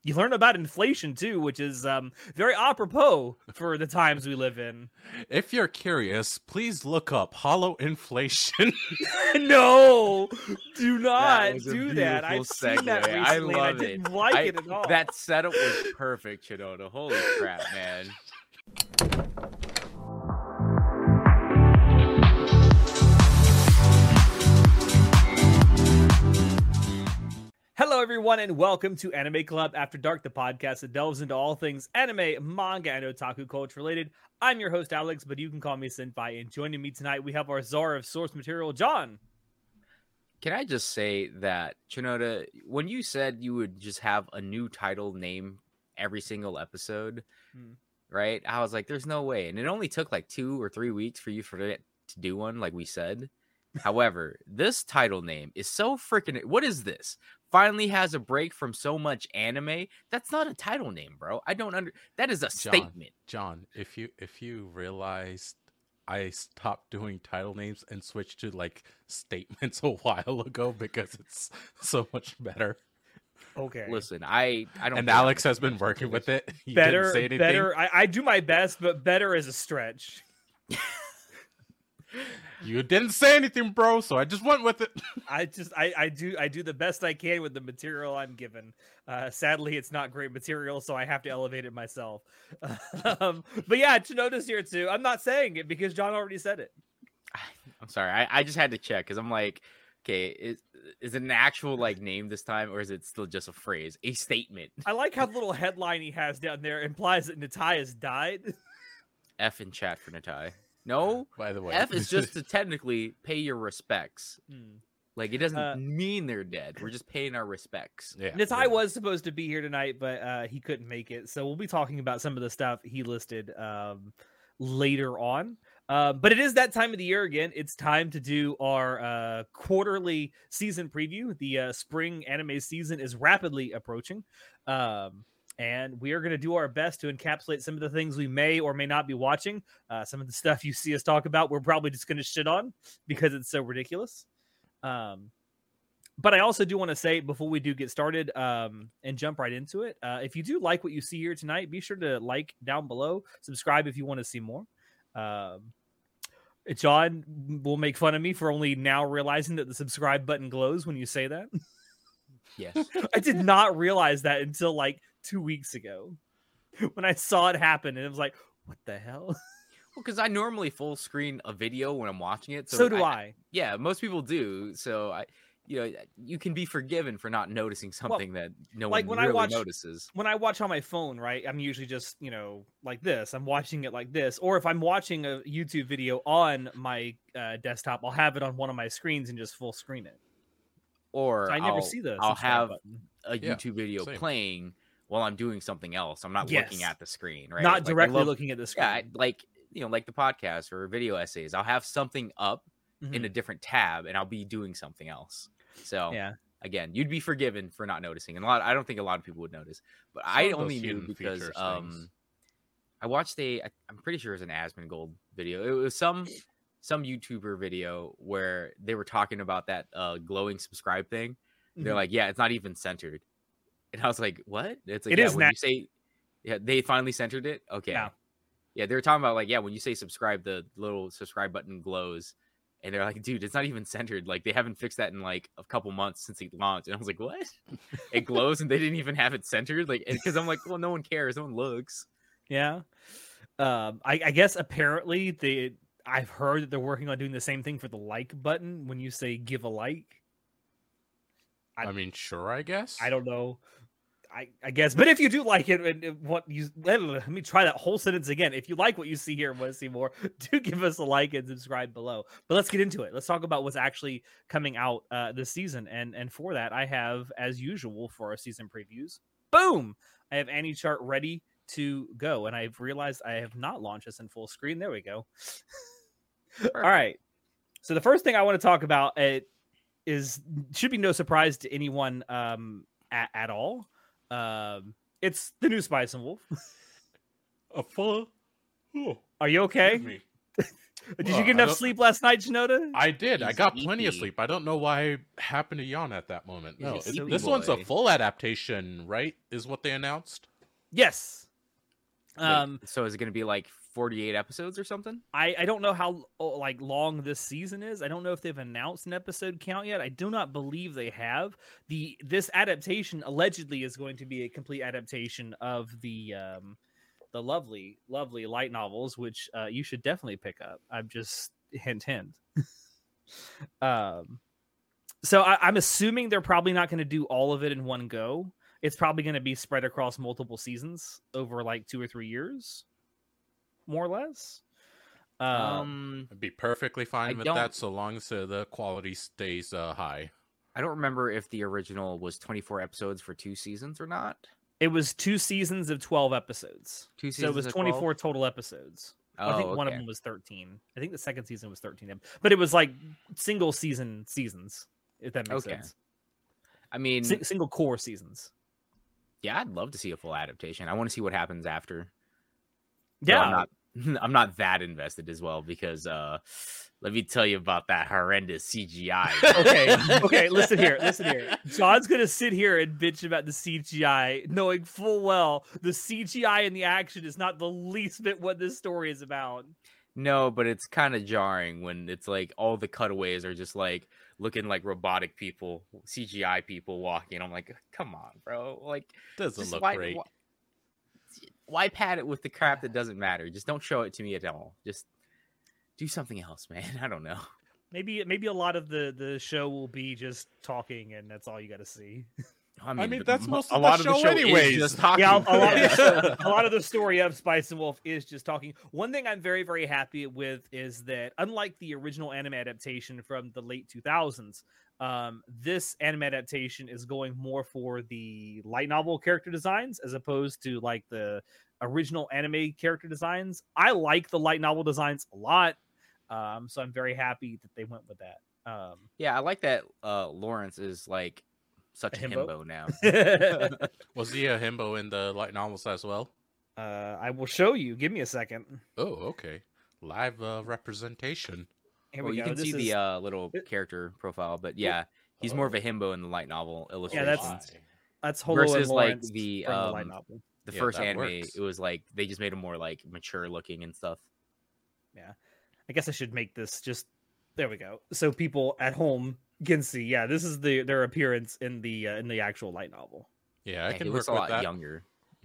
You learn about inflation too, which is very apropos for the times we live in. If you're curious, please look up hollow inflation. No, do not That was a do that. beautiful I've seen that segue. recently, I love and I didn't like it at all. That setup was perfect, Chinoda. Holy crap, man. Hello, everyone, and welcome to Anime Club After Dark, the podcast that delves into all things anime, manga, and otaku culture related. I'm your host, Alex, but you can call me Senpai. And joining me tonight, we have our czar of source material, John. Can I just say that, Chinoda, when you said you would just have a new title name every single episode, right? I was like, there's no way. And it only took like 2 or 3 weeks for you to do one, like we said. However, this title name is so freaking... What is this? Finally has a break from so much anime. That's not a title name, bro. I don't under... That is a statement. John, if you realized I stopped doing title names and switched to like statements a while ago because it's so much better. Okay. Listen, I don't... And Alex has been working with it. He better, didn't say anything. better. I do my best, but better is a stretch. You didn't say anything, bro, so I just went with it. I do the best I can with the material I'm given. Sadly, it's not great material, so I have to elevate it myself. But yeah, Chinoda's here too. I'm not saying it because John already said it. I'm sorry. I just had to check because I'm like, okay, is it an actual like name this time, or is it still just a phrase, a statement? I like how the little headline he has down there implies that Natai has died. F in chat for Natai. No, by the way, F is just to technically pay your respects. Like, it doesn't mean they're dead. We're just paying our respects. Yeah, Natai was supposed to be here tonight, but he couldn't make it. So we'll be talking about some of the stuff he listed later on. But it is that time of the year again. It's time to do our quarterly season preview. The spring anime season is rapidly approaching. And we are going to do our best to encapsulate some of the things we may or may not be watching. Some of the stuff you see us talk about, we're probably just going to shit on because it's so ridiculous. But I also do want to say before we do get started and jump right into it, if you do like what you see here tonight, be sure to like down below, subscribe if you want to see more. John will make fun of me for only now realizing that the subscribe button glows when you say that. Yes. I did not realize that until like 2 weeks ago when I saw it happen, and it was like, what the hell? Well, because I normally full screen a video when I'm watching it. So do I. Yeah, most people do. So you can be forgiven for not noticing something that no one really notices. When I watch on my phone, right, I'm usually just, like this. I'm watching it like this. Or if I'm watching a YouTube video on my desktop, I'll have it on one of my screens and just full screen it. Or so I never see the I'll have button. a YouTube video playing while I'm doing something else. I'm not looking at the screen, right? Not directly looking at the screen. Yeah, like the podcast or video essays. I'll have something up in a different tab, and I'll be doing something else. So again, you'd be forgiven for not noticing. And I don't think a lot of people would notice, but I only knew because I watched I'm pretty sure it was an Asmongold video. It was some YouTuber video where they were talking about that glowing subscribe thing. They're like, yeah, it's not even centered. And I was like, what? It's like, you say, they finally centered it. Okay. Yeah. They were talking about like, when you say subscribe, the little subscribe button glows. And they're like, dude, it's not even centered. Like, they haven't fixed that in like a couple months since it launched. And I was like, what? It glows and they didn't even have it centered. Like, because I'm like, well, no one cares. No one looks. Yeah. I guess apparently I've heard that they're working on doing the same thing for the like button when you say give a like. I mean, sure, I guess. I don't know. I guess. But if you do like it, let me try that whole sentence again. If you like what you see here and want to see more, do give us a like and subscribe below. But let's get into it. Let's talk about what's actually coming out this season. And for that, I have, as usual, for our season previews, boom! I have AniChart ready to go. And I've realized I have not launched this in full screen. There we go. All right. So the first thing I want to talk about should be no surprise to anyone at all. It's the new Spice and Wolf. A full. Oh, are you okay? Did you get enough sleep last night, Shinoda? I did. I got plenty of sleep. I don't know why I happened to yawn at that moment. No, this one's a full adaptation, right? Is what they announced? Yes. Wait, so is it going to be like 48 episodes or something? I don't know how long this season is. I don't know if they've announced an episode count yet. I do not believe they have. This adaptation allegedly is going to be a complete adaptation of the lovely light novels, which you should definitely pick up. I'm just hint. So I'm assuming they're probably not going to do all of it in one go. It's probably going to be spread across multiple seasons over like 2 or 3 years, more or less. I'd be perfectly fine with that, so long as the quality stays high. I don't remember if the original was 24 episodes for 2 seasons or not. It was 2 seasons of 12 easons. So it was 24 total episodes. I think one of them was 13. I think the second season was 13. But it was like single seasons, if that makes sense. I mean, single core seasons. Yeah, I'd love to see a full adaptation. I want to see what happens after. Yeah. I'm not that invested as well because let me tell you about that horrendous CGI. Okay, listen here. John's gonna sit here and bitch about the CGI, knowing full well the CGI in the action is not the least bit what this story is about. No, but it's kind of jarring when it's like all the cutaways are just like looking like robotic people, CGI people walking. I'm like, come on, bro. Like, doesn't look great. Why pad it with the crap that doesn't matter? Just don't show it to me at all. Just do something else, man. I don't know. Maybe a lot of the show will be just talking, and that's all you got to see. I mean that's most of the show anyways. Just talking. Yeah, a lot of the story of Spice and Wolf is just talking. One thing I'm very, very happy with is that unlike the original anime adaptation from the late 2000s, this anime adaptation is going more for the light novel character designs as opposed to like the original anime character designs. I like the light novel designs a lot, so I'm very happy that they went with that. Yeah, I like that Lawrence is like such a himbo now. Was he a himbo in the light novels as well? I will show you. Give me a second. Oh, okay. Live representation. Here we go. You can see the little character profile, but yeah, he's more of a himbo in the light novel illustrations. Yeah, that's Holo versus and Lawrence like the light novel. The first anime, works. It was like they just made him more like mature looking and stuff. Yeah, I guess I should make this just there. We go. So people at home can see. Yeah, this is their appearance in the actual light novel. Yeah, I can he work looks a with lot that. younger.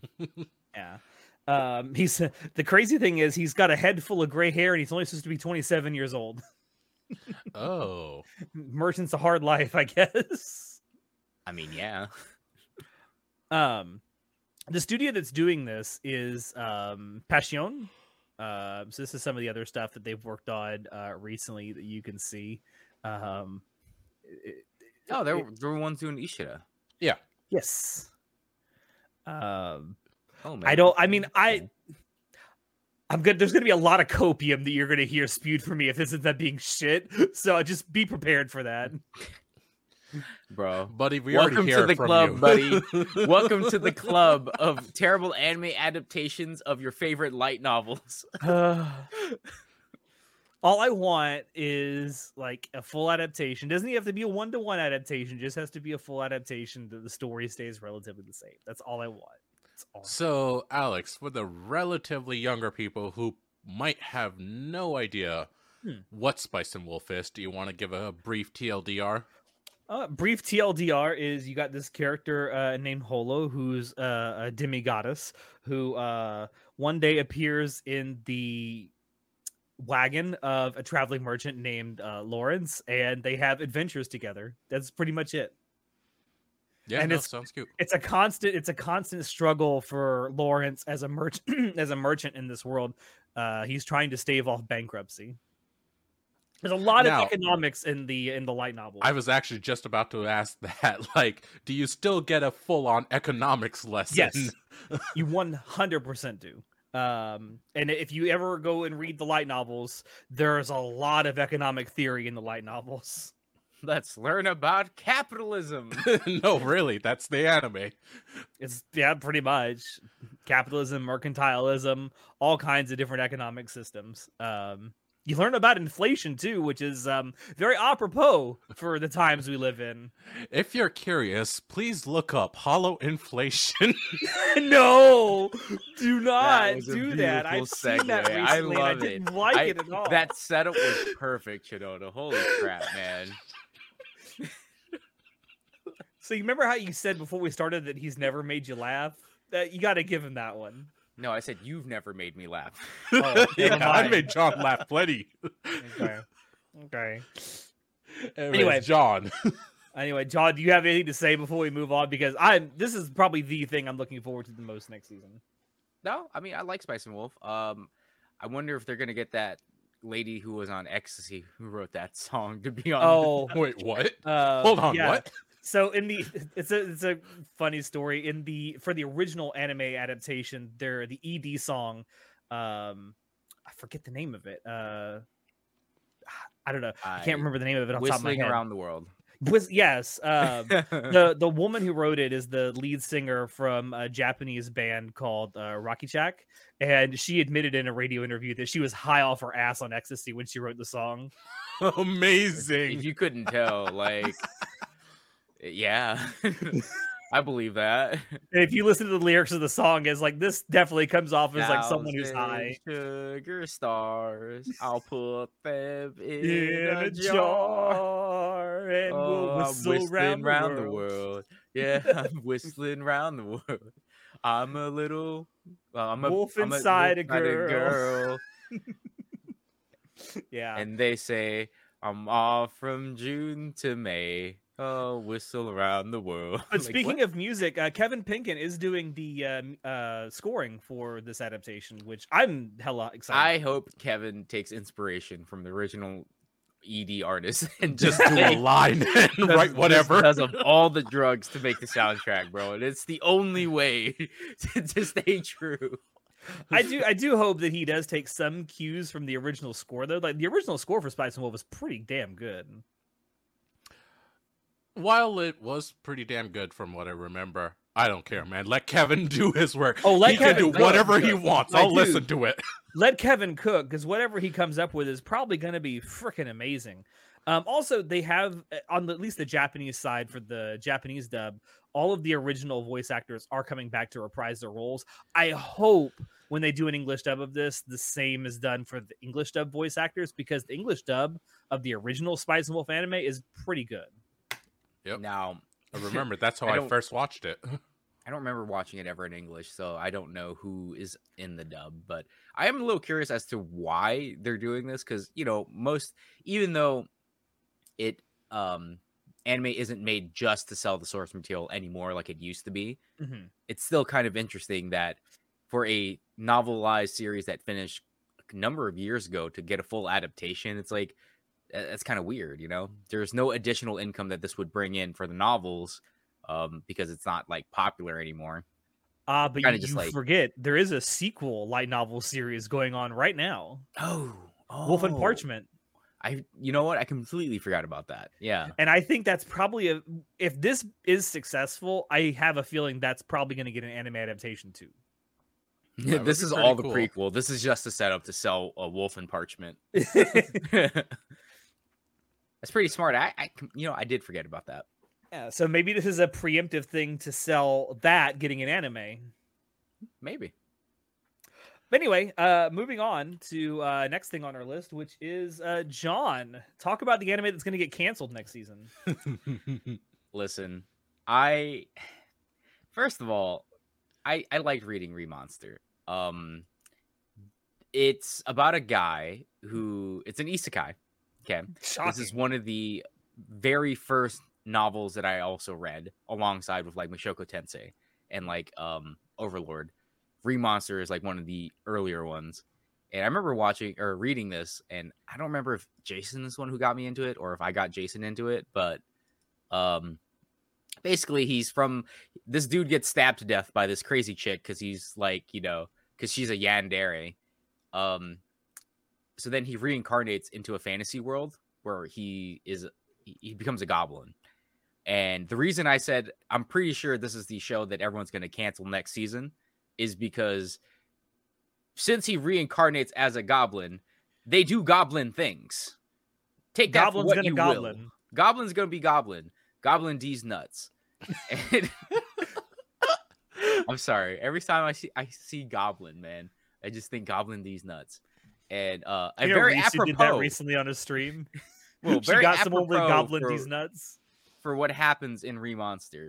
Yeah. He's the crazy thing is he's got a head full of gray hair and he's only supposed to be 27 years old. Oh, merchant's a hard life, I guess. I mean, yeah. The studio that's doing this is Passion. So this is some of the other stuff that they've worked on recently that you can see. They're the ones doing Ishida. Yeah. Yes. Man. I'm good. There's going to be a lot of copium that you're going to hear spewed from me if this ends up being shit. So just be prepared for that. Bro, buddy, welcome to the club, buddy. Welcome to the club of terrible anime adaptations of your favorite light novels. All I want is like a full adaptation. Doesn't even have to be a 1-to-1 adaptation. Just has to be a full adaptation that the story stays relatively the same. That's all I want. So, Alex, for the relatively younger people who might have no idea what Spice and Wolf is, do you want to give a brief TLDR? Brief TLDR is you got this character named Holo, who's a demigoddess, who one day appears in the wagon of a traveling merchant named Lawrence, and they have adventures together. That's pretty much it. Yeah, and sounds cute. It's a constant struggle for Lawrence as a merchant in this world. He's trying to stave off bankruptcy. There's a lot of economics in the light novel. I was actually just about to ask that. Like, do you still get a full-on economics lesson? Yes, you 100% do. And if you ever go and read the light novels, there's a lot of economic theory in the light novels. Let's learn about capitalism. No, really, that's the anime. It's pretty much. capitalism, mercantilism, all kinds of different economic systems. You learn about inflation too, which is very apropos for the times we live in. If you're curious, please look up hollow inflation. No, do not do that. I've seen that recently. I love and I didn't like it at all. That setup was perfect, Shinoda. Holy crap, man. So you remember how you said before we started that he's never made you laugh? You got to give him that one. No, I said you've never made me laugh. Oh, yeah, I made John laugh plenty. Okay. Anyway, John. Anyway, John, do you have anything to say before we move on? Because this is probably the thing I'm looking forward to the most next season. No, I mean, I like Spice and Wolf. I wonder if they're gonna get that lady who was on Ecstasy who wrote that song to be on. Oh, wait, what? Hold on, yeah. what? So it's a funny story for the original anime adaptation, the ED song, I forget the name of it. I don't know. I can't remember the name of it off the top of my head. Whistling Around the World. Yes. The woman who wrote it is the lead singer from a Japanese band called Rakichak, and she admitted in a radio interview that she was high off her ass on ecstasy when she wrote the song. Amazing. If you couldn't tell, like. Yeah, I believe that. If you listen to the lyrics of the song, it's like this definitely comes off as like someone who's high. Sugar stars, I'll put them in a jar, and we'll whistle round the world. Yeah, I'm whistling round the world. I'm a wolf inside a girl. Yeah, and they say I'm off from June to May. Oh, whistle around the world. But speaking of music, Kevin Pinkin is doing the scoring for this adaptation, which I'm hella excited. I hope Kevin takes inspiration from the original ED artist and just do a line and write whatever. Because of all the drugs to make the soundtrack, bro. And it's the only way to stay true. I do hope that he does take some cues from the original score, though. Like the original score for Spice and Wolf was pretty damn good. While it was pretty damn good from what I remember, I don't care, man. Let Kevin do his work. Oh, he can do whatever he wants. I'll listen to it. Let Kevin cook, because whatever he comes up with is probably going to be freaking amazing. Also, they have, on at least the Japanese side for the Japanese dub, all of the original voice actors are coming back to reprise their roles. I hope when they do an English dub of this, the same is done for the English dub voice actors, because the English dub of the original Spice and Wolf anime is pretty good. Yep. Now, I remember that's how I first watched it. I don't remember watching it ever in English, so I don't know who is in the dub. But I am a little curious as to why they're doing this, because even though it anime isn't made just to sell the source material anymore like it used to be, it's still kind of interesting that for a novelized series that finished a number of years ago to get a full adaptation, it's like. That's kind of weird, There's no additional income that this would bring in for the novels because it's not like popular anymore. But you forget there is a sequel light novel series going on right now. Oh, Wolf and Parchment. You know what? I completely forgot about that. Yeah. And I think that's probably if this is successful, I have a feeling that's probably going to get an anime adaptation too. This is all the prequel. This is just a setup to sell a Wolf and Parchment. That's pretty smart. I did forget about that. Yeah, so maybe this is a preemptive thing to sell that getting an anime. Maybe. But anyway, moving on to next thing on our list, which is John. Talk about the anime that's going to get canceled next season. Listen, first of all, I liked reading Remonster. It's about a guy it's an isekai. Okay. Shocking. This is one of the very first novels that I also read alongside with like Mushoku Tensei and like Overlord. Remonster is like one of the earlier ones. And I remember reading this, and I don't remember if Jason is the one who got me into it or if I got Jason into it, but basically this dude gets stabbed to death by this crazy chick because he's like, because she's a yandere. So then he reincarnates into a fantasy world where he becomes a goblin. And the reason I said I'm pretty sure this is the show that everyone's going to cancel next season is because since he reincarnates as a goblin, they do goblin things. Take that for what you will. Goblin's gonna be goblin. Goblin D's nuts. And I'm sorry. Every time I see goblin, man, I just think Goblin D's nuts. And I very apropos did that recently on a stream. Well, she got some old Goblin D's nuts for what happens in Remonster.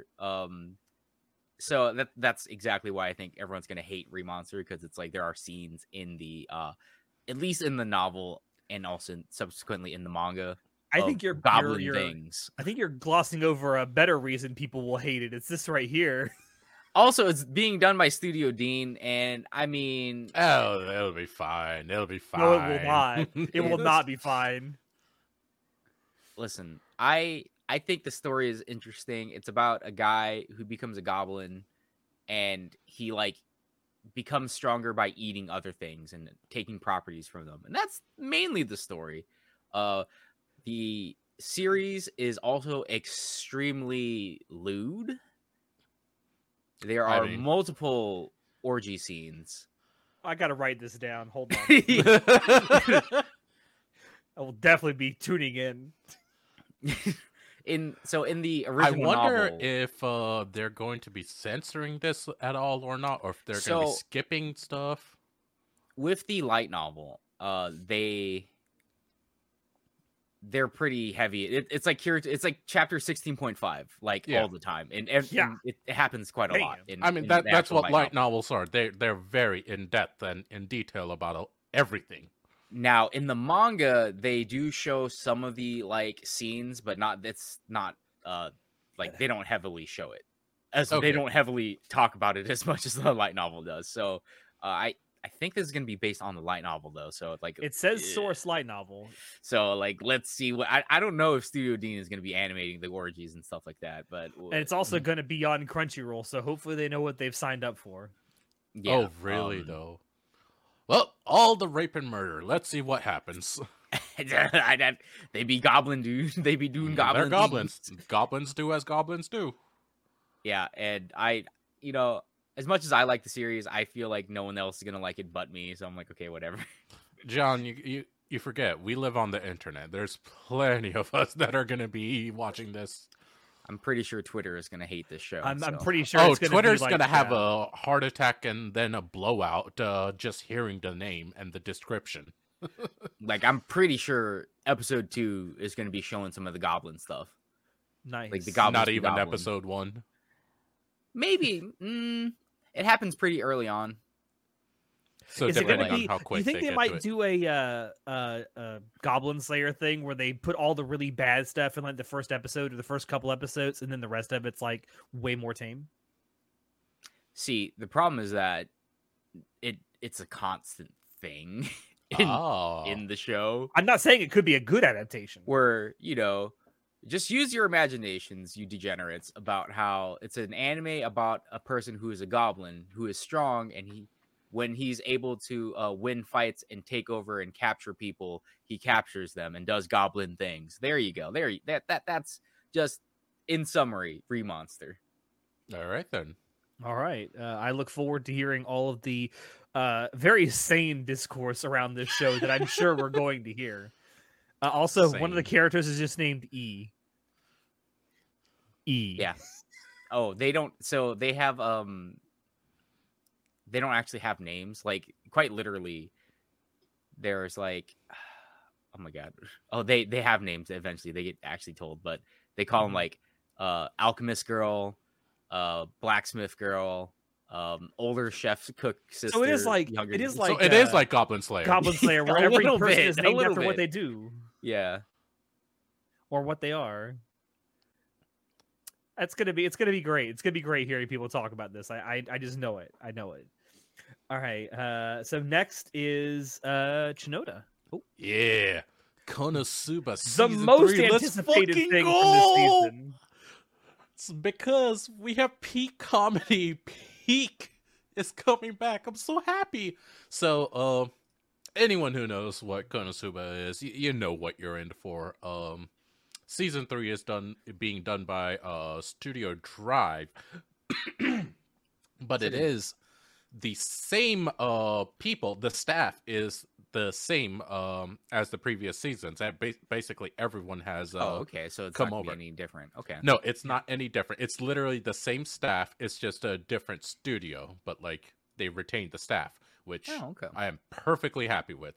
So that's exactly why I think everyone's gonna hate Remonster, because it's like there are scenes in the at least in the novel and also subsequently in the manga. I think you're goblin things. I think you're glossing over a better reason people will hate it. It's this right here. Also, it's being done by Studio Dean, and I mean, oh, it'll be fine. It'll be fine. No, it will not. It will not be fine. Listen, I think the story is interesting. It's about a guy who becomes a goblin, and he like becomes stronger by eating other things and taking properties from them, and that's mainly the story. The series is also extremely lewd. There are multiple orgy scenes. I gotta write this down. Hold on. I will definitely be tuning in. In the original novel, novel, if they're going to be censoring this at all or not, or if they're going to be skipping stuff. With the light novel, they're pretty heavy. It's like chapter 16.5, like all the time, and it happens quite a lot. That's what light novels are. They're very in depth and in detail about everything. Now, in the manga, they do show some of the like scenes, but it's not like they don't heavily show it, they don't heavily talk about it as much as the light novel does. So I think this is going to be based on the light novel, though. So, like, it says source light novel. So, like, let's see what I don't know if Studio Dean is going to be animating the orgies and stuff like that, but and it's also going to be on Crunchyroll, so hopefully they know what they've signed up for. Yeah, oh, really? Though. Well, all the rape and murder. Let's see what happens. They be goblin dude. They be doing goblin. They're goblins. Goblins do as goblins do. Yeah, and as much as I like the series, I feel like no one else is gonna like it but me. So I'm like, okay, whatever. John, you forget we live on the internet. There's plenty of us that are gonna be watching this. I'm pretty sure Twitter is gonna hate this show. I'm pretty sure. Twitter's gonna have a heart attack and then a blowout just hearing the name and the description. Like, I'm pretty sure episode 2 is gonna be showing some of the goblin stuff. Nice. Like the goblins. Not even episode 1. Maybe. It happens pretty early on. So is it going to be? How quick you think they might do a Goblin Slayer thing where they put all the really bad stuff in like the first episode or the first couple episodes, and then the rest of it's like way more tame? See, the problem is that it's a constant thing in the show. I'm not saying it could be a good adaptation. Where just use your imaginations, you degenerates, about how it's an anime about a person who is a goblin who is strong, and when he's able to win fights and take over and capture people, he captures them and does goblin things. There you go. That's just in summary, Remonster. All right then. All right. I look forward to hearing all of the very sane discourse around this show that I'm sure we're going to hear. Also, one of the characters is just named E. Yeah. Oh, they don't. So they have they don't actually have names. Like, quite literally, there's like, oh my god. Oh, they have names. Eventually, they get actually told, but they call them like alchemist girl, blacksmith girl, older chef cook sister. So it is like it is like Goblin Slayer. Goblin Slayer, where every person is named after what they do. Yeah, or what they are. It's gonna be great. It's gonna be great hearing people talk about this. I just know it. I know it. All right. So next is Chinoda. Oh yeah, Konosuba. The most anticipated thing from this season. It's because we have peak comedy. Peak is coming back. I'm so happy. So anyone who knows what Konosuba is, you know what you're in for. Season 3 is being done by Studio Drive, but it is the same people. The staff is the same as the previous seasons. And basically everyone has okay, so it's come not over. any different. Okay, no, it's not any different. It's literally the same staff. It's just a different studio, but like they retained the staff, which okay. I am perfectly happy with.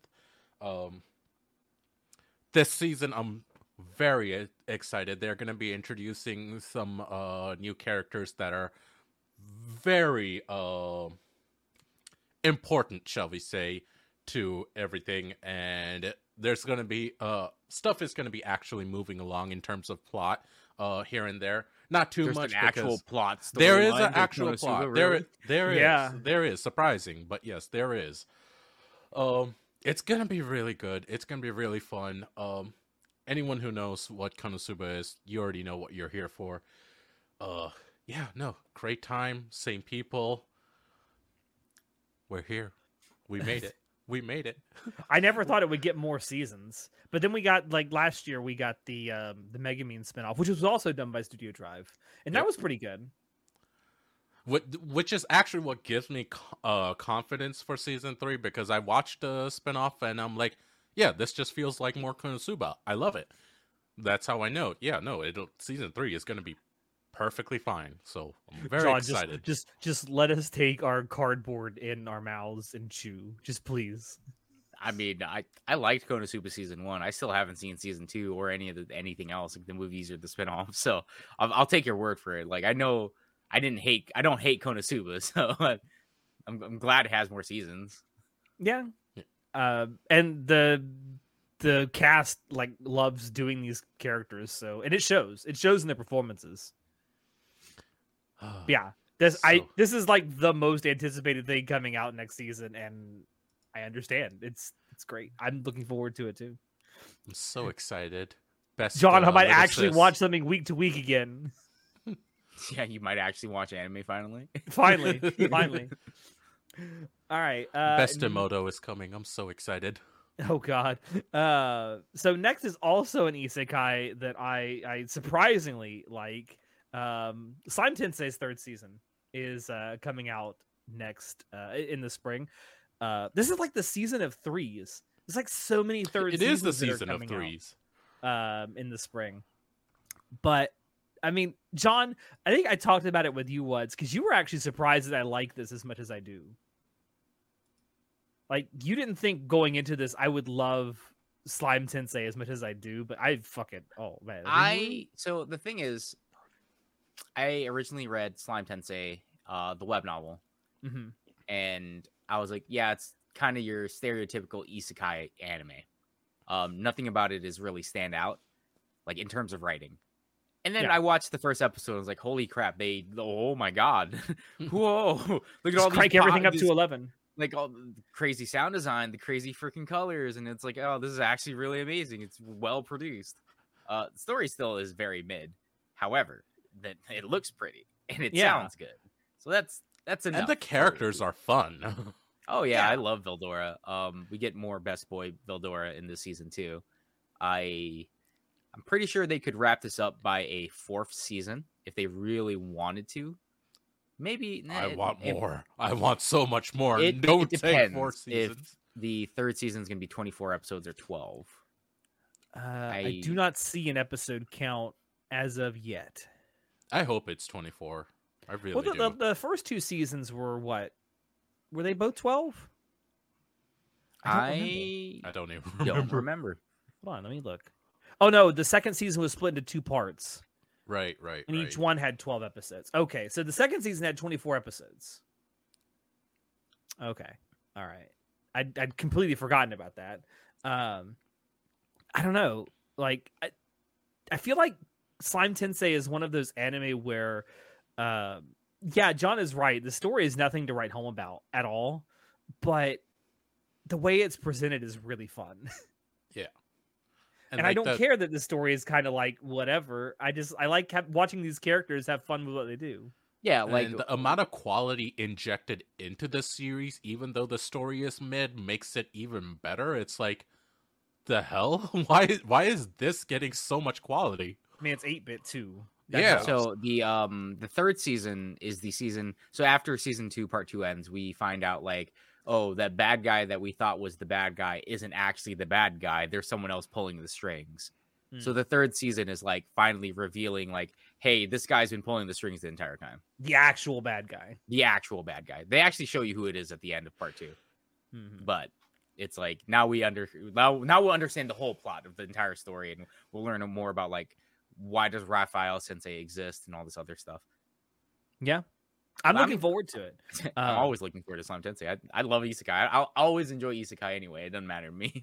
This season I'm very excited. They're going to be introducing some new characters that are very important, shall we say, to everything, and there's going to be stuff is going to be actually moving along in terms of plot here and there. Not too There's much an actual plot. There is an actual plot. Really? There is surprising, but yes, there is. It's gonna be really good. It's gonna be really fun. Anyone who knows what Konosuba is, you already know what you're here for. Yeah, no, great time, same people. We're here. We made it. We made it. I never thought it would get more seasons, but then we got like last year we got the Megumin spinoff, which was also done by Studio Drive, and that was pretty good. Which is actually what gives me confidence for season 3, because I watched the spinoff and I'm like, yeah, this just feels like more Konosuba. I love it. That's how I know. Yeah, no, season 3 is going to be perfectly fine. So I'm very excited. Just let us take our cardboard in our mouths and chew. Just please. I mean, I liked Konosuba season 1. I still haven't seen season 2 or anything else, like the movies or the spinoff. So I'll take your word for it. Like I know I don't hate Konosuba, so I'm glad it has more seasons. Yeah. And the cast like loves doing these characters, so and it shows in their performances. Yeah, this is like the most anticipated thing coming out next season, and I understand it's great. I'm looking forward to it too. I'm so excited. Best John, I might actually watch something week to week again. Yeah, you might actually watch anime finally. Finally. All right. Best Emoto is coming. I'm so excited. Oh God. So next is also an isekai that I surprisingly like. Slime Tensei's 3rd season is coming out next in the spring. This is like the season of 3s. There's like so many third seasons. It is the season of 3s. In the spring. But I mean, John, I think I talked about it with you once because you were actually surprised that I like this as much as I do. Like, you didn't think going into this I would love Slime Tensei as much as I do, but I fucking man. So the thing is, I originally read Slime Tensei, the web novel, and I was like, yeah, it's kind of your stereotypical isekai anime. Nothing about it is really stand out, like in terms of writing. And then I watched the first episode. I was like, "Holy crap! Oh my god! Whoa! Look at all these crank everything up to 11. Like all the crazy sound design, the crazy freaking colors, and it's like, oh, this is actually really amazing. It's well produced. The story still is very mid. However, that it looks pretty and it sounds good. So that's enough. And the characters are fun. Oh yeah, I love Veldora. We get more Best Boy Veldora in this season too. I'm pretty sure they could wrap this up by a 4th season if they really wanted to. Maybe I want more. I want so much more. It take 4 seasons. If the 3rd season is going to be 24 episodes or 12. I do not see an episode count as of yet. I hope it's 24. I really do. The first 2 seasons were what? Were they both 12? I don't even remember. Hold on, let me look. Oh no, the 2nd season was split into 2 parts. Right. And each one had 12 episodes. Okay, so the 2nd season had 24 episodes. Okay, all right. I'd completely forgotten about that. I don't know. Like, I feel like Slime Tensei is one of those anime where, John is right. The story is nothing to write home about at all, but the way it's presented is really fun. Yeah. And I don't care that the story is kind of like whatever. I like watching these characters have fun with what they do. Yeah, like and the amount of quality injected into the series, even though the story is mid, makes it even better. It's like, the hell? Why is this getting so much quality? I mean, it's 8-bit too. Yeah. So the third season is the season. So after season 2, part 2 ends, we find out like, oh, that bad guy that we thought was the bad guy isn't actually the bad guy. There's someone else pulling the strings. So the third season is like finally revealing like, hey, this guy's been pulling the strings the entire time. The actual bad guy. The actual bad guy. They actually show you who it is at the end of part 2. But it's like now we'll understand the whole plot of the entire story, and we'll learn more about like why does Raphael Sensei exist and all this other stuff. Yeah. I'm looking forward to it. I'm always looking forward to Slime Tensei. I love Isekai. I'll always enjoy Isekai anyway. It doesn't matter to me.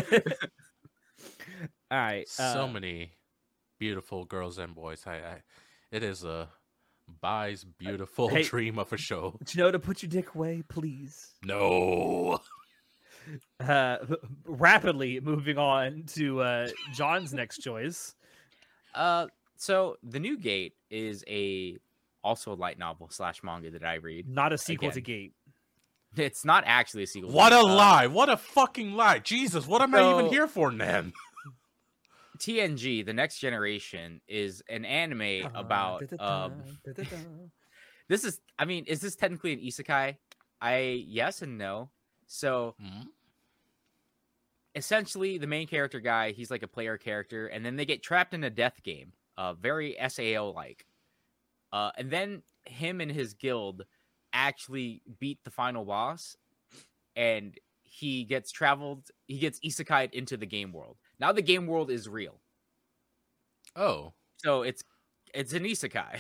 All right. So many beautiful girls and boys. It is a Bai's beautiful dream of a show. Do you know to put your dick away, please? No. Rapidly moving on to John's next choice. So the New Gate is also a light novel / manga that I read. Not a sequel to Gate. It's not actually a sequel. What a lie! What a fucking lie! Jesus, what am I even here for, then? TNG, The Next Generation, is an anime about this is, I mean, is this technically an isekai? Yes and no. So essentially the main character guy, he's like a player character, and then they get trapped in a death game, very SAO like. And then him and his guild actually beat the final boss, and he gets isekai'd into the game world. Now the game world is real. Oh. So it's an isekai.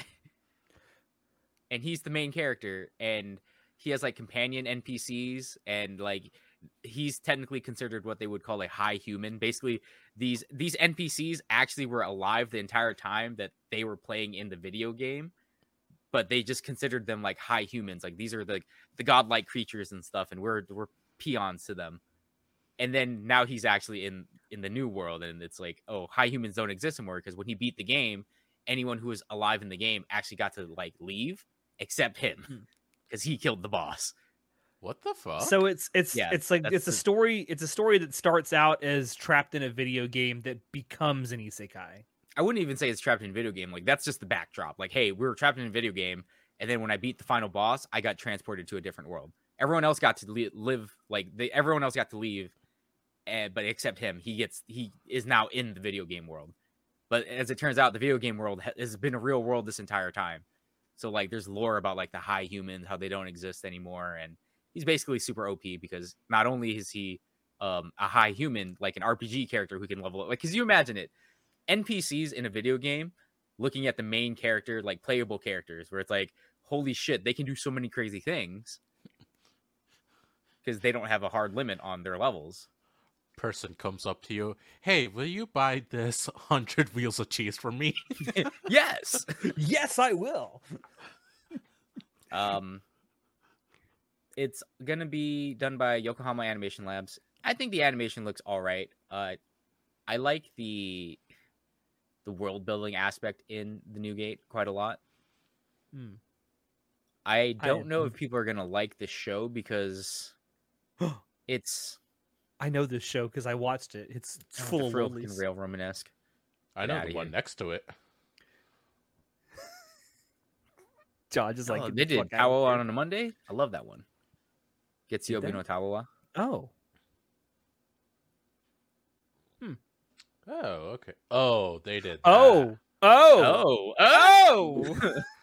And he's the main character, and he has like companion NPCs, and like he's technically considered what they would call a high human. Basically, these NPCs actually were alive the entire time that they were playing in the video game, but they just considered them like high humans. Like these are the godlike creatures and stuff, and we're peons to them. And then now he's actually in the new world, and it's like, oh, high humans don't exist anymore, because when he beat the game, anyone who was alive in the game actually got to like leave except him, because he killed the boss. What the fuck? So it's a story that starts out as trapped in a video game that becomes an isekai. I wouldn't even say it's trapped in a video game. Like that's just the backdrop. Like, hey, we were trapped in a video game, and then when I beat the final boss, I got transported to a different world. Everyone else got to live like everyone else got to leave. But except him, he is now in the video game world. But as it turns out, the video game world has been a real world this entire time. So like, there's lore about like the high humans, how they don't exist anymore, and he's basically super OP because not only is he a high human, like an RPG character who can level up. Like, because you imagine it, NPCs in a video game looking at the main character, like playable characters, where it's like, holy shit, they can do so many crazy things because they don't have a hard limit on their levels. Person comes up to you, hey, will you buy this 100 wheels of cheese for me? Yes. Yes, I will. It's gonna be done by Yokohama Animation Labs. I think the animation looks all right. I like the world building aspect in the New Gate quite a lot. I don't know if people are gonna like the show because it's. I know this show because I watched it. It's full of lollies. Rail Romanesque. I know the one next to it. John just like they did Tawa on a Monday. I love that one. Getsuyobi no Tawa. Oh. Oh, okay. Oh, they did. That. Oh.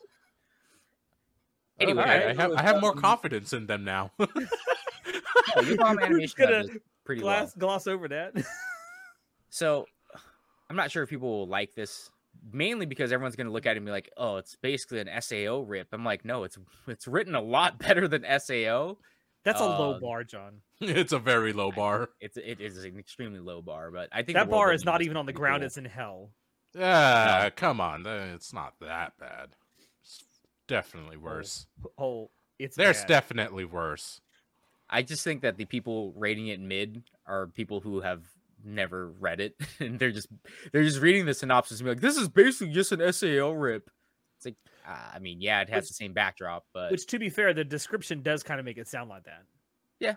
Anyway, okay, I have more confidence in them now. Yokohama Animation Lab is pretty gloss over that. So, I'm not sure if people will like this, mainly because everyone's going to look at it and be like, "Oh, it's basically an SAO rip." I'm like, "No, it's written a lot better than SAO." That's a low bar, John. It's a very low bar. It is an extremely low bar, but I think that bar is not even on the ground; it's in hell. Yeah, come on, it's not that bad. It's definitely worse. There's definitely worse. I just think that the people rating it mid are people who have never read it, and they're just reading the synopsis and be like, "This is basically just an SAO rip." It's like, I mean, yeah, it has the same backdrop, but which, to be fair, the description does kind of make it sound like that. Yeah.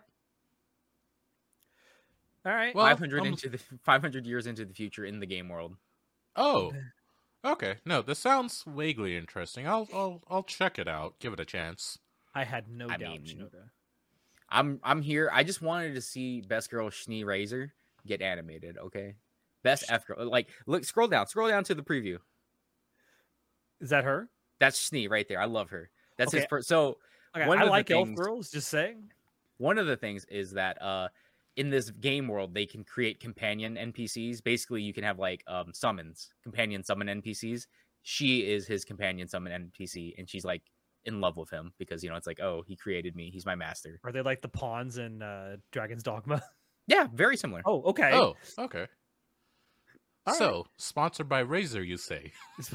All right. Well, 500 years into the future in the game world. Oh, Okay, no, this sounds vaguely interesting. I'll check it out. Give it a chance. I had no doubt, mean, Shinoda. I'm here. I just wanted to see Best Girl Schnee Razor get animated. Okay, Best F Girl. Like, look, scroll down to the preview. Is that her? That's Schnee right there. I love her. That's Okay. his first. So Okay, one I of like the elf things, girls. Just saying. One of the things is that in this game world, they can create companion NPCs. Basically, you can have like companion summon NPCs. She is his companion summon NPC, and she's like in love with him because, you know, it's like, oh, he created me. He's my master. Are they like the pawns in Dragon's Dogma? Yeah, very similar. Oh, okay. Oh, okay. All So, sponsored by Razer, you say?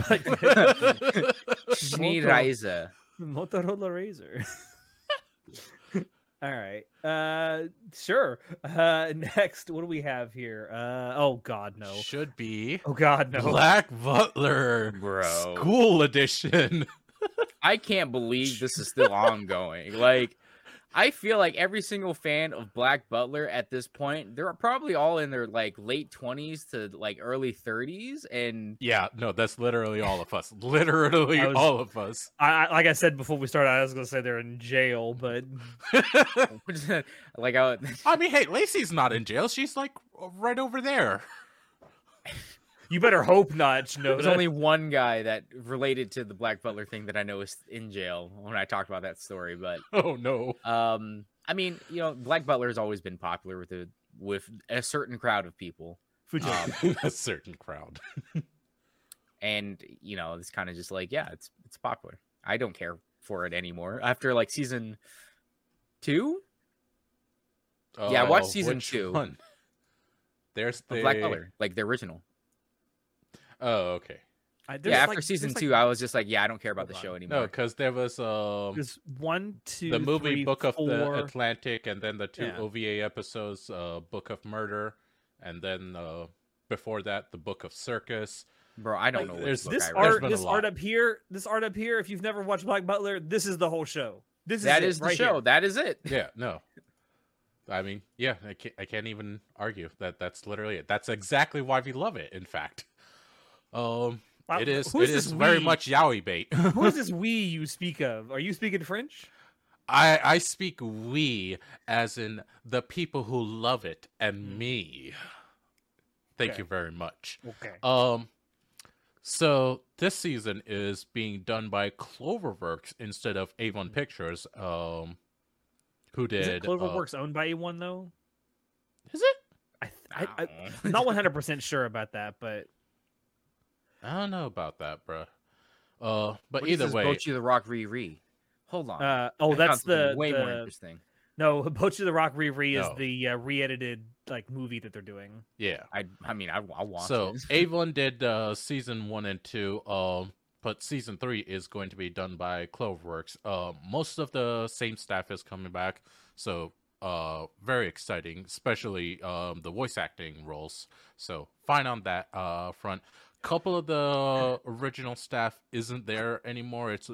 Schnee Razor. Motorola Razor. All right. Sure. Next, what do we have here? Oh God, no. Should be Oh God, no. Black Butler, Bro. School Edition. I can't believe this is still ongoing. Like, I feel like every single fan of Black Butler at this point, they're probably all in their like late 20s to like early 30s, and Yeah, no, that's literally all of us. Literally all of us. I like I said before we started, I was gonna say they're in jail, but like I mean, hey, Lacey's not in jail. She's like right over there. you better hope not. Shinoda. there's only one guy that related to the Black Butler thing that I know is in jail when I talked about that story, but Oh no. I mean, you know, Black Butler has always been popular with a certain crowd of people. A certain crowd. And you know, it's kind of just like, yeah, it's popular. I don't care for it anymore after like season 2. Yeah, I watched season which 2 one? There's of the Black Butler, like the original. Oh, okay. Yeah, after season 2, I was just like, yeah, I don't care about the show No, anymore. because there was there's 1, 2, the movie 3, Book 4. of the Atlantic, and then the 2 Yeah. OVA episodes, Book of Murder, and then before that, the Book of Circus. Bro, I don't know what there's- book This I There's art, been a this lot. art up here, If you've never watched Black Butler, this is the whole show. That is the right show. here. That is it. Yeah, no. I mean, yeah, I can't even argue that's literally it. That's exactly why we love it. In fact, it is who's it this is very we? much yaoi bait. Who is this we you speak of? Are you speaking French? I speak we as in the people who love it and me. Thank Okay. you very much. Okay. So this season is being done by Cloverworks instead of Avon Pictures. Who did Isn't Cloverworks owned by A1 though? Is it? I'm not 100% sure about that, but I don't know about that, bro. But What is either this way, Bochi the Rock Riri. Hold on. I that's found something the way more the interesting. no, Bochi the Rock Riri No. is the re-edited like movie that they're doing. yeah. I mean, I'll watch So it. Avon did season 1 and 2. But season 3 is going to be done by Cloverworks. Most of the same staff is coming back, so very exciting, especially the voice acting roles. So fine on that front. Couple of the original staff isn't there anymore. It's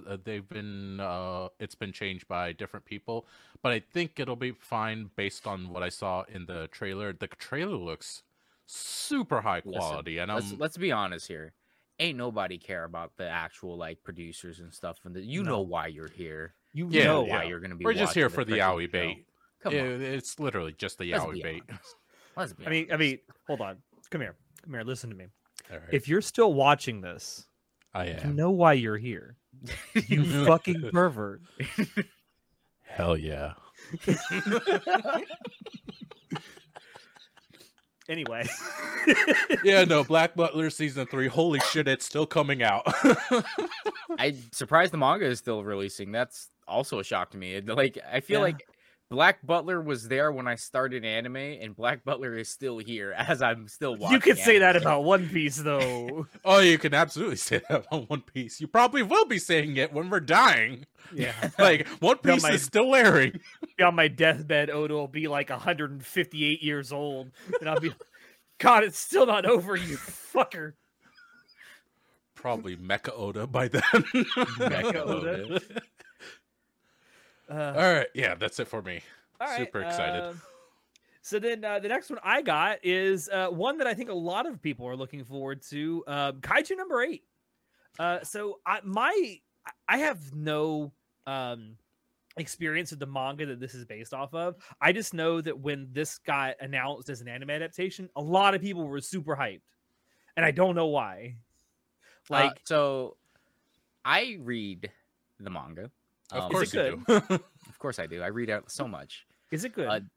it's been changed by different people, but I think it'll be fine based on what I saw in the trailer. The trailer looks super high quality, and let's be honest here. Ain't nobody care about the actual like producers and stuff, and you know why you're here. You Yeah, know why you're gonna be. we're just here watching for the freaking yaoi show. bait. Come on. It's literally just the Let's yaoi be bait. honest. Let's be I mean, hold on. Come here. Listen to me. All right. If you're still watching this, I you am. know why you're here. You fucking pervert. Hell yeah. Anyway. Yeah, no, Black Butler season 3. Holy shit, it's still coming out. I'm surprised the manga is still releasing. That's also a shock to me. Like, I feel Yeah. like Black Butler was there when I started anime, and Black Butler is still here as I'm still watching. You could say that anime. about One Piece, though. Oh, you can absolutely say that on One Piece. You probably will be saying it when we're dying. Yeah. Like, One Yeah, Piece my- is still airing. On my deathbed, Oda will be like 158 years old, and I'll be, God, it's still not over, you fucker. Probably Mecha Oda by then. Mecha Oda. All right, yeah, that's it for me. All right, Super excited. So then the next one I got is one that I think a lot of people are looking forward to. Kaiju number 8. So I have no experience with the manga that this is based off of. I just know that when this got announced as an anime adaptation, a lot of people were super hyped, and I don't know why. Like, so I read the manga. Of course you do. Of course I do. I read it so much. Is it good?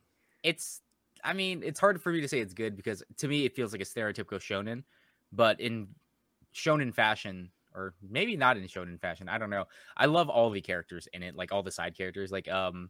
I mean, it's hard for me to say it's good because to me it feels like a stereotypical shonen, but in shonen fashion, or maybe not in shonen fashion, I don't know. I love all the characters in it, like all the side characters. Like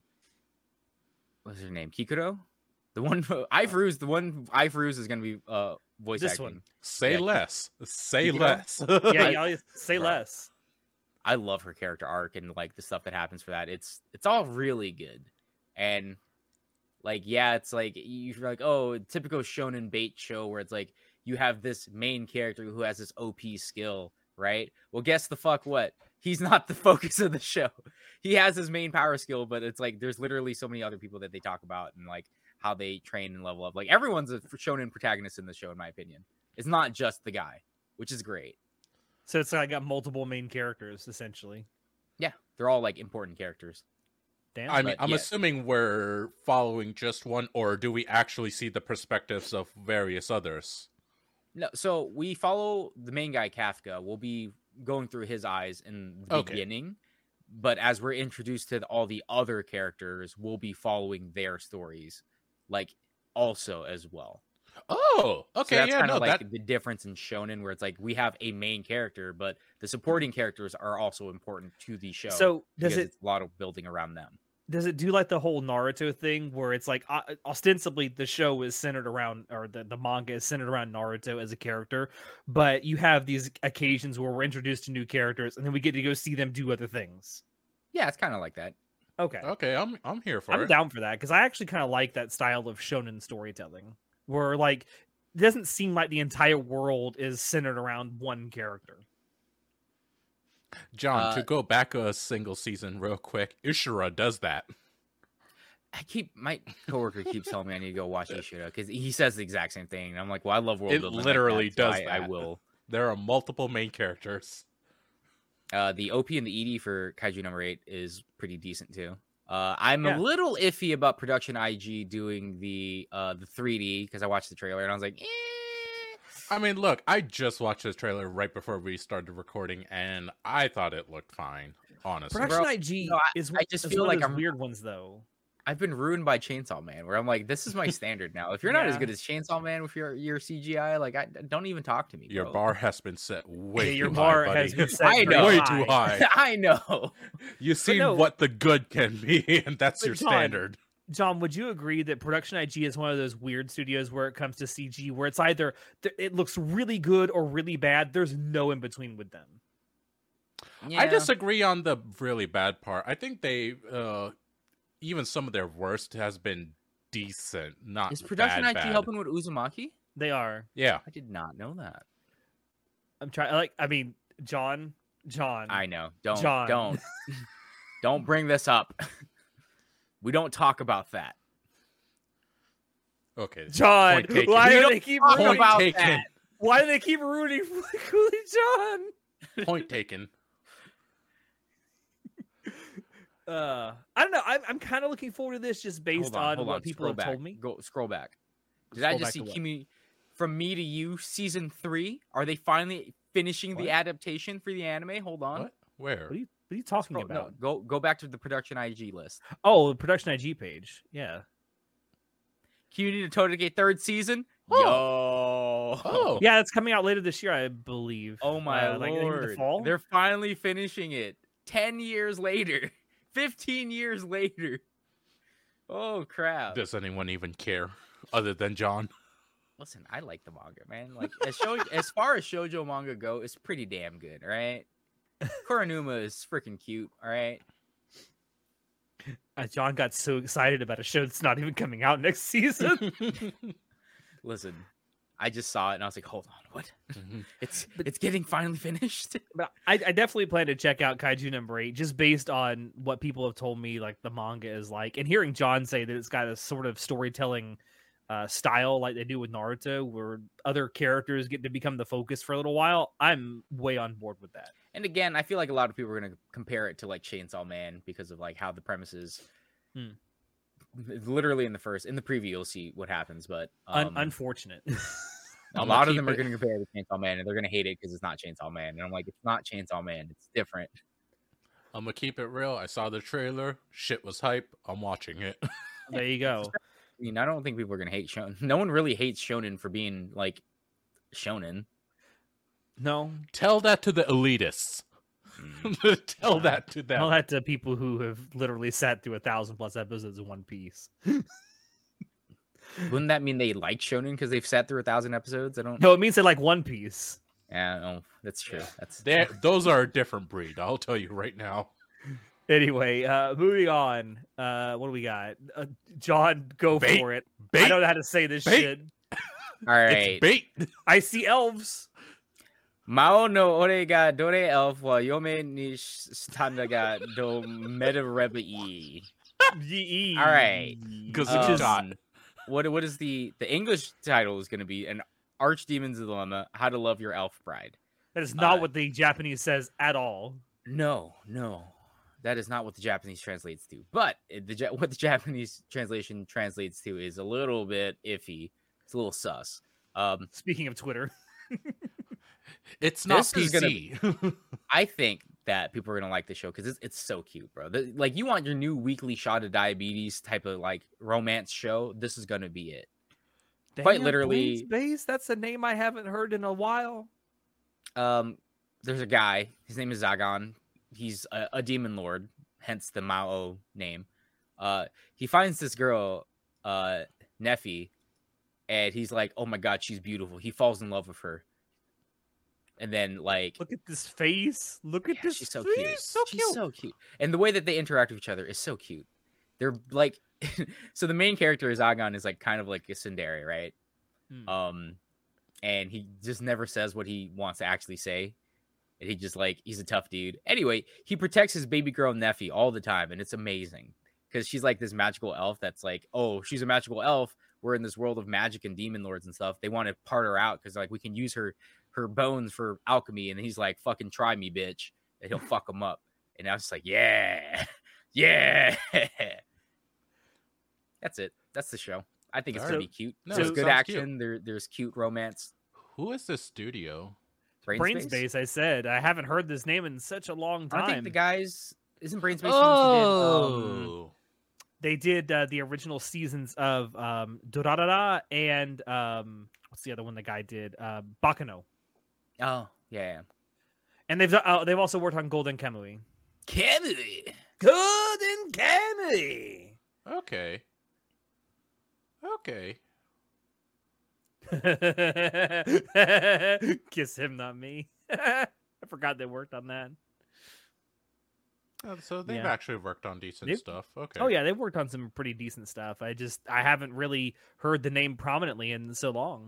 what's her name? Kikuro? The one Ifuruz, is gonna be voice this acting. one. Say less. Say Kikuro? less. Yeah, say less. I love her character arc and like the stuff that happens for that. It's all really good. And like, yeah, it's like you're like, oh, typical shonen bait show where it's like you have this main character who has this OP skill, right? Well, guess the fuck what? He's not the focus of the show. He has his main power skill, but it's like there's literally so many other people that they talk about and like how they train and level up. Like everyone's a shonen protagonist in the show, in my opinion. It's not just the guy, which is great. So it's like got multiple main characters essentially. Yeah, they're all like important characters. Damn. I mean, I'm assuming we're following just one, or do we actually see the perspectives of various others? No, so we follow the main guy, Kafka. We'll be going through his eyes in the beginning, but as we're introduced to all the other characters, we'll be following their stories, like also as well. Oh, okay, so that's yeah, kind of no, like the difference in shonen, where it's like we have a main character, but the supporting characters are also important to the show. So does it? It's a lot of building around them. Does it do like the whole Naruto thing where it's like ostensibly the show is centered around, or the manga is centered around Naruto as a character, but you have these occasions where we're introduced to new characters and then we get to go see them do other things? Yeah, it's kind of like that. Okay, I'm here for it. I'm down for that because I actually kind of like that style of shonen storytelling where like it doesn't seem like the entire world is centered around one character. John, to go back a single season real quick, Ishura does that. My coworker keeps telling me I need to go watch Ishura because he says the exact same thing. And I'm like, well, I love world building. It literally like that, does so that. I will. There are multiple main characters. The OP and the ED for Kaiju number 8 is pretty decent too. I'm a little iffy about Production IG doing the 3D because I watched the trailer and I was like, eh. I mean, look, I just watched this trailer right before we started recording, and I thought it looked fine. Honestly, Production IG is I just feel like I'm weird ones though. I've been ruined by Chainsaw Man, where I'm like, this is my standard now. If you're not as good as Chainsaw Man with your CGI, like, don't even talk to me. Your bar has been set way your too bar high, has buddy. been set way too high. I know. You see what the good can be, and that's your standard. John, would you agree that Production IG is one of those weird studios where it comes to CG, where it's either it looks really good or really bad? There's no in between with them. Yeah. I disagree on the really bad part. I think they, even some of their worst has been decent. Not is Production IG bad. helping with Uzumaki? They are. Yeah, I did not know that. I'm trying. John. I know. Don't bring this up. We don't talk about that. Okay, John. Why do they keep rooting about that? Why do they keep rooting for Coolie John? Point taken. I don't know. I'm kind of looking forward to this just based on what people have told me. Scroll back. Did I just see Kimi From Me to You season 3? Are they finally finishing the adaptation for the anime? Hold on. What? Where? What are you talking about? No, go back to the Production IG list. Oh, the Production IG page. Yeah. Cutie to Totogate 3rd season. Yo. Oh. Yeah, it's coming out later this year, I believe. Oh my lord. The fall? They're finally finishing it. 10 years later. 15 years later. Oh crap. Does anyone even care other than John? Listen, I like the manga, man. Like as far as shoujo manga go, it's pretty damn good, all right? Koronuma is freaking cute, all right? John got so excited about a show that's not even coming out next season. Listen, I just saw it and I was like, hold on, what? It's getting finally finished. But I definitely plan to check out Kaiju number 8 just based on what people have told me like the manga is like, and hearing John say that it's got a sort of storytelling style like they do with Naruto, where other characters get to become the focus for a little while, I'm way on board with that. And again, I feel like a lot of people are going to compare it to like Chainsaw Man because of like how the premise is. Literally in the preview, you'll see what happens, but unfortunate. A lot of them are going to compare it to Chainsaw Man, and they're going to hate it because it's not Chainsaw Man. And I'm like, it's not Chainsaw Man. It's different. I'm going to keep it real. I saw the trailer. Shit was hype. I'm watching it. There you go. I mean, I don't think people are going to hate Shonen. No one really hates Shonen for being like Shonen. No. Tell that to the elitists. Tell that to them. Tell that to people who have literally sat through 1,000+ episodes of One Piece. Wouldn't that mean they like Shonen because they've sat through 1,000 episodes? No, it means they like One Piece. Yeah, no, that's true. Those are a different breed. I'll tell you right now. Anyway, moving on. What do we got? John, go for it. Bait. I don't know how to say this shit. All right. It's bait. I see elves. Mao no ore ga dore elf wa yome ni shitanda ga do metarebai. All right. Because what is the English title is going to be an Archdemon's Dilemma: How to Love Your Elf Bride. That is not what the Japanese says at all. No, that is not what the Japanese translates to. But what the Japanese translation translates to is a little bit iffy. It's a little sus. Speaking of Twitter, it's not PC. I think that people are gonna like the show because it's so cute, bro. Like, you want your new weekly shot of diabetes type of like romance show. This is gonna be it. Quite literally. Space. That's a name I haven't heard in a while. There's a guy. His name is Zagon. He's a demon lord, hence the Mao name. He finds this girl, Neffy, and he's like, "Oh my god, she's beautiful." He falls in love with her. And then, like, look at this face. Look at this. She's so face. cute. She's so cute. And the way that they interact with each other is so cute. They're like, so the main character is Zagon, is like kind of like a tsundere, right? And he just never says what he wants to actually say. And he just like, he's a tough dude. Anyway, he protects his baby girl Neffy all the time. And it's amazing because she's like this magical elf that's like, oh, she's a magical elf. We're in this world of magic and demon lords and stuff. They want to part her out because like we can use her bones for alchemy. And he's like, fucking try me, bitch. And he'll fuck him up. And I was just like, yeah. That's it. That's the show. I think it's going to be cute. No, there's good action. There's cute romance. Who is this studio? Brainspace, I said. I haven't heard this name in such a long time. I think the guys... Isn't Brainspace they did the original seasons of Durarara and what's the other one the guy did? Bakano. Oh, yeah. And they've also worked on Golden Kamuy. Golden Kamuy. Okay. Kiss him, not me. I forgot they worked on that. Oh, so they've actually worked on decent stuff. Okay. Oh yeah, they've worked on some pretty decent stuff. I haven't really heard the name prominently in so long.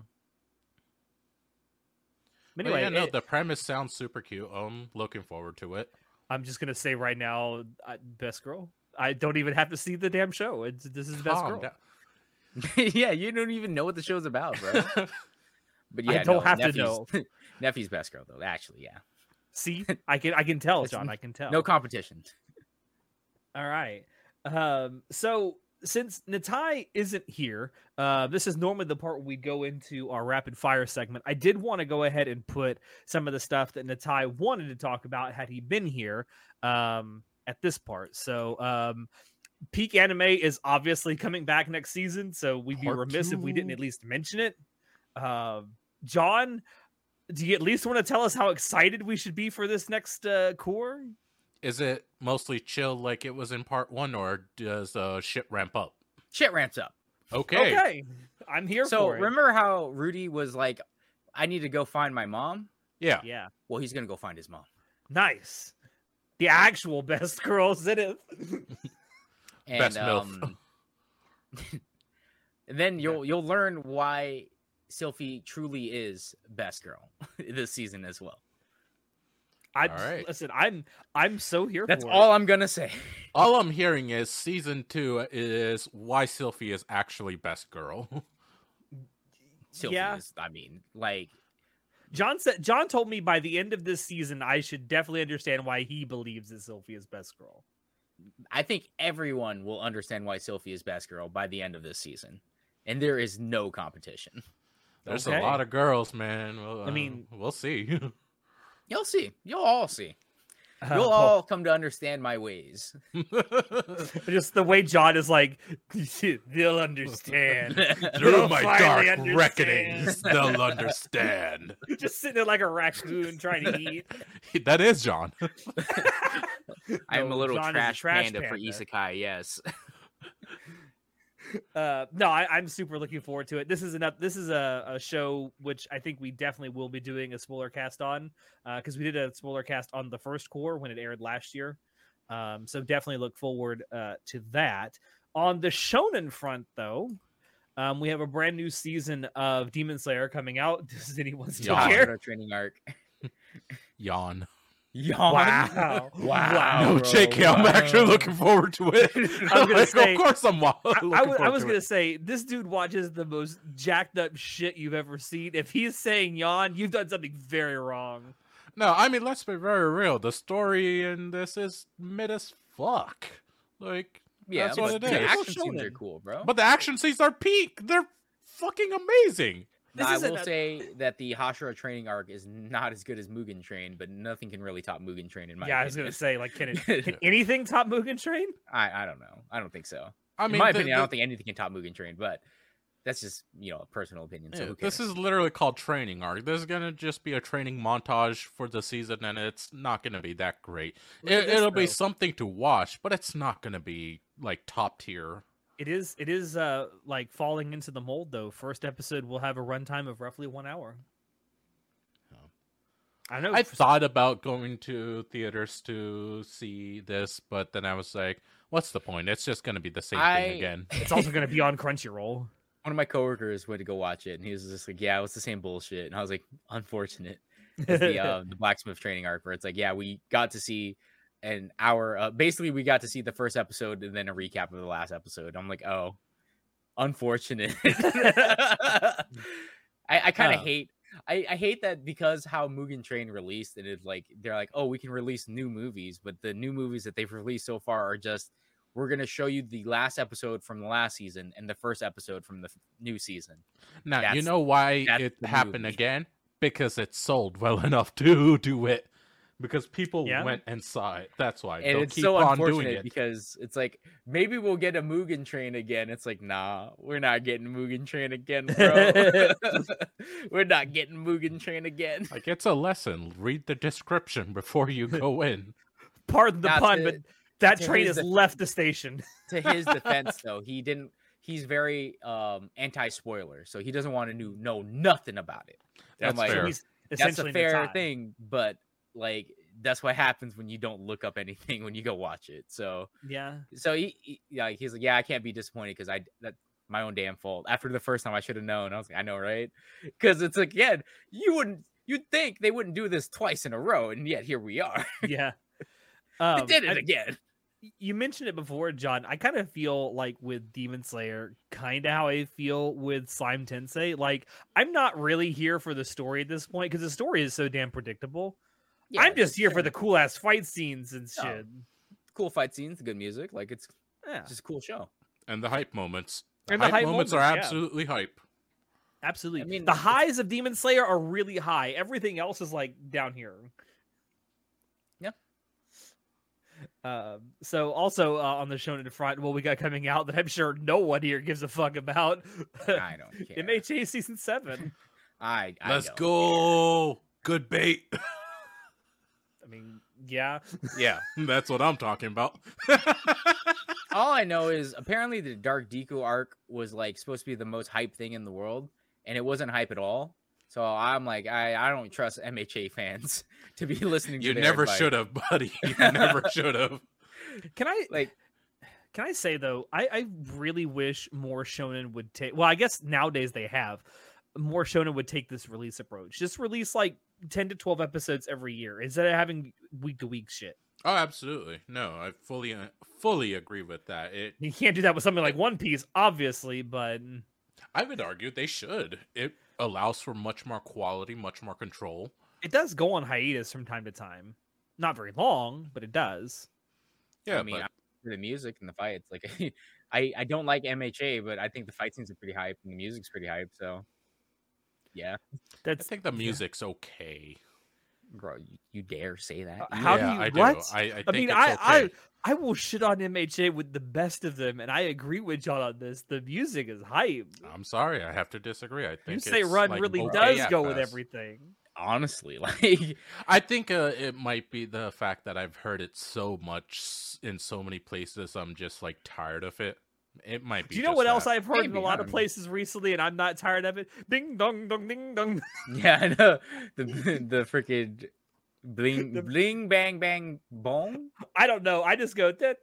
Anyway, the premise sounds super cute. I'm looking forward to it. I'm just gonna say right now, best girl. I don't even have to see the damn show. This is best girl. Yeah, you don't even know what the show's about, bro. But yeah, I don't have to know. Neffy's best girl, though. Actually, yeah. See, I can tell, John. I can tell. No competition. All right. So since Natai isn't here, this is normally the part where we go into our rapid fire segment. I did want to go ahead and put some of the stuff that Natai wanted to talk about had he been here at this part. So Peak Anime is obviously coming back next season, so we'd be remiss if we didn't at least mention it. John, do you at least want to tell us how excited we should be for this next core? Is it mostly chill like it was in part 1, or does shit ramp up? Shit ramps up. Okay. I'm here so for it. Remember how Rudy was like, I need to go find my mom? Yeah. Well, he's going to go find his mom. Nice. The actual best girls in it. And, best MILF. And then you'll learn why Sylphie truly is best girl this season as well. All right. Listen, I'm so here That's for all it. I'm gonna say. All I'm hearing is season 2 is why Sylphie is actually best girl. Sylvie Yeah. is, I mean, like John told me by the end of this season, I should definitely understand why he believes that Sylvie is best girl. I think everyone will understand why Sylvie is best girl by the end of this season, and there is no competition. There's Okay. a lot of girls, man. Well, I mean- we'll see. You'll see. You'll all see. You'll Oh, all come to understand my ways. just the way John is like, they'll understand. Through They'll my finally dark understand. reckonings, they'll understand. Just sitting there like a raccoon trying to eat. That is John. I am No, a little John is a trash, trash panda for panda. isekai. Yes. No, I'm super looking forward to it. This is a show which I think we definitely will be doing a spoiler cast on, because we did a spoiler cast on the first core when it aired last year. So definitely look forward to that. On the shonen front, though, we have a brand new season of Demon Slayer coming out. Does anyone still Yawn. care? Training arc. Yawn. Yawn. Wow. Wow. No, bro, JK, I'm wow. actually looking forward to it. I'm gonna say- of course I'm I looking was forward gonna say this dude watches the most jacked up shit you've ever seen. If he's saying yawn, you've done something very wrong. No, I mean, let's be very real. The story in this is mid as fuck. Like, Yeah, that's but what it the is. action scenes Shonen. are cool, bro. But the action scenes are peak. They're fucking amazing. This I isn't will a- say that the Hashira training arc is not as good as Mugen Train, but nothing can really top Mugen Train in my Yeah, I was opinion. gonna say, like, can anything top Mugen Train? I don't know. I don't think so. I mean, in my opinion, I don't think anything can top Mugen Train, but that's just, a personal opinion. So yeah, who cares? this is literally called training arc. This is gonna just be a training montage for the season, and it's not gonna be that great. Look at this, It'll be though. something to watch, but it's not gonna be like top tier. It is like falling into the mold though. First episode will have a runtime of roughly 1 hour. Oh. I know. I thought about going to theaters to see this, but then I was like, what's the point? It's just gonna be the same thing again. it's also gonna be on Crunchyroll. One of my coworkers went to go watch it, and he was just like, "Yeah, it was the same bullshit." And I was like, "Unfortunate." It's the blacksmith training arc, where it's like, yeah, we got to see an hour. Basically, we got to see the first episode and then a recap of the last episode. I'm like, oh, unfortunate. I kind of hate. I hate that because how Mugen Train released, and it's like they're like, oh, we can release new movies, but the new movies that they've released so far are just, we're gonna show you the last episode from the last season and the first episode from the new season. Now, you That's- know why that's it the happened movie. again? Because it sold well enough to do it. Because people Yeah. went and saw it. That's why. And They'll it's keep so on doing unfortunate it. because it's like, maybe we'll get a Mugen Train again. It's like, nah, we're not getting Mugen Train again, bro. We're not getting Mugen Train again. Like, it's a lesson. Read the description before you go in. Pardon the Not pun, to- but that to train his has def- left the station. To his defense, though, he's very anti-spoiler, so he doesn't want to know nothing about it. And I'm That's like, fair. He's that's essentially a fair Natai. thing, but like, that's what happens when you don't look up anything when you go watch it. So Yeah. he's like, yeah, I can't be disappointed because that's my own damn fault. After the first time, I should have known. I was like, I know, right? Because it's like, yeah, you'd think they wouldn't do this twice in a row, and yet here we are. Yeah. They did it I- again. You mentioned it before, John. I kind of feel like with Demon Slayer, kind of how I feel with Slime Tensei. Like, I'm not really here for the story at this point because the story is so damn predictable. Yeah, I'm just it's here for the cool ass fight scenes and Oh, shit. cool fight scenes, good music. Like, it's Yeah, just a cool show. And the hype moments. And the hype moments are moments, yeah. absolutely hype. absolutely. I mean, the it's- highs of Demon Slayer are really high. Everything else is like down here. Yeah. So also on the Shonen front, what we got coming out that I'm sure no one here gives a fuck about. I don't care. MHA season 7. I Let's don't go. Good bait. I mean, yeah. Yeah, that's what I'm talking about. All I know is apparently the Dark Deku arc was like supposed to be the most hype thing in the world, and it wasn't hype at all. So I'm like, I don't trust MHA fans to be listening to You their never advice. should have, buddy. You never should have. Can Like, I say though, I really wish more shonen would take. Well, I guess nowadays they have more shonen would take this release approach. Just release like 10 to 12 episodes every year instead of having week to week shit. Oh, absolutely. No, I fully agree with that. You can't do that with something like One Piece, obviously, but I would argue they should. It allows for much more quality, much more control. It does go on hiatus from time to time. Not very long, but it does. Yeah, I mean, the music and the fights, like I don't like MHA, but I think the fight scenes are pretty hype and the music's pretty hype. So, yeah, I think the music's okay. Bro, you dare say that? How do you? I what? do. I mean, think it's okay. I will shit on MHA with the best of them, and I agree with John on this. The music is hype. I'm sorry, I have to disagree. I think you say Run like, really does go with everything. Honestly, like I think it might be the fact that I've heard it so much in so many places. I'm just like tired of it. It might be. Do you know what else I've heard in a lot of places recently, and I'm not tired of it? Ding dong dong ding dong. Yeah, I know the freaking bling bang bang bong. I don't know. I just go that.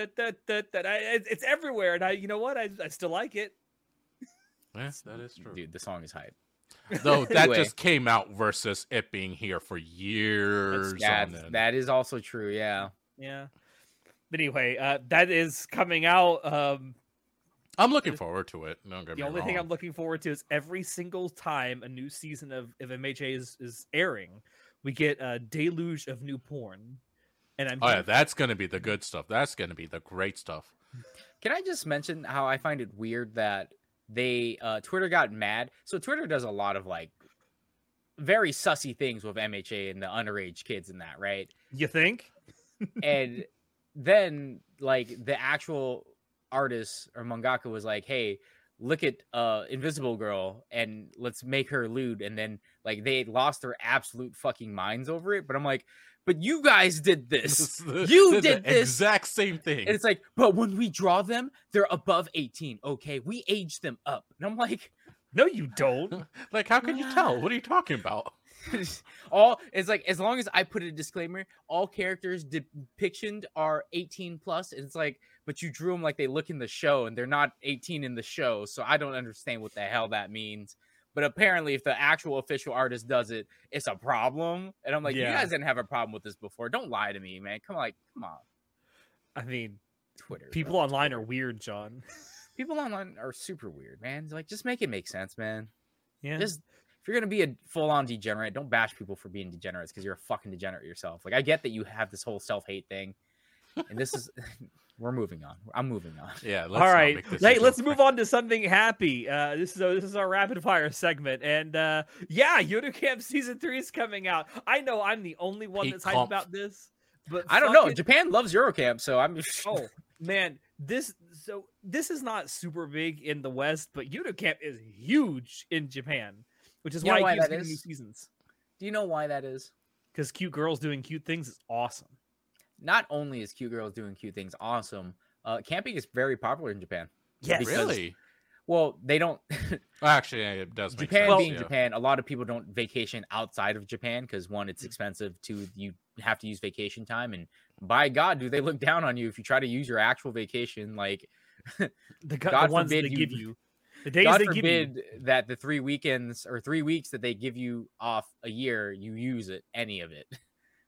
It's everywhere, and you know what? I still like it. Yes, that is true. Dude, the song is hype. Though that just came out versus it being here for years. That is also true. Yeah. Yeah. But anyway, that is coming out. I'm looking forward to it. Don't get me wrong. The only thing I'm looking forward to is every single time a new season of MHA is airing, we get a deluge of new porn. And that's going to be the good stuff. That's going to be the great stuff. Can I just mention how I find it weird that they Twitter got mad? So Twitter does a lot of like very sussy things with MHA and the underage kids and that, right? You think? And then like the actual artist or mangaka was like, hey, look at Invisible Girl and let's make her lewd. And then like they lost their absolute fucking minds over it. But I'm like, but you guys did this. You did this exact same thing. And it's like, but when we draw them, they're above 18. Okay, we age them up. And I'm like, no, you don't. Like, how can you tell? What are you talking about? It's like, as long as I put a disclaimer, all characters depictioned are 18 plus. And it's like, but you drew them like they look in the show and they're not 18 in the show. So I don't understand what the hell that means. But apparently, if the actual official artist does it, it's a problem. And I'm like, you guys didn't have a problem with this before. Don't lie to me, man. Come on. I mean, Twitter. People online are weird, John. People online are super weird, man. Like, just make it make sense, man. Yeah. Just if you're gonna be a full-on degenerate, don't bash people for being degenerates because you're a fucking degenerate yourself. Like, I get that you have this whole self-hate thing, and this is. We're moving on. I'm moving on. Yeah. All right. Hey, let's move on to something happy. This is our rapid fire segment, and Yoda Camp season 3 is coming out. I know I'm the only one that's hyped about this, but I don't know. Japan loves Eurocamp, so I'm. Oh man, this is not super big in the West, but Yoda Camp is huge in Japan, which is why it keeps getting new seasons. Do you know why that is? Because cute girls doing cute things is awesome. Not only is cute girls doing cute things awesome, camping is very popular in Japan. Yes. Really? Well, they don't. Actually, it does make Japan sense. being Japan, a lot of people don't vacation outside of Japan because one, it's expensive. Two, you have to use vacation time, and by God, do they look down on you if you try to use your actual vacation? Like, God ones forbid they give you. The days God they forbid give you. that the 3 weekends or 3 weeks that they give you off a year, you use any of it.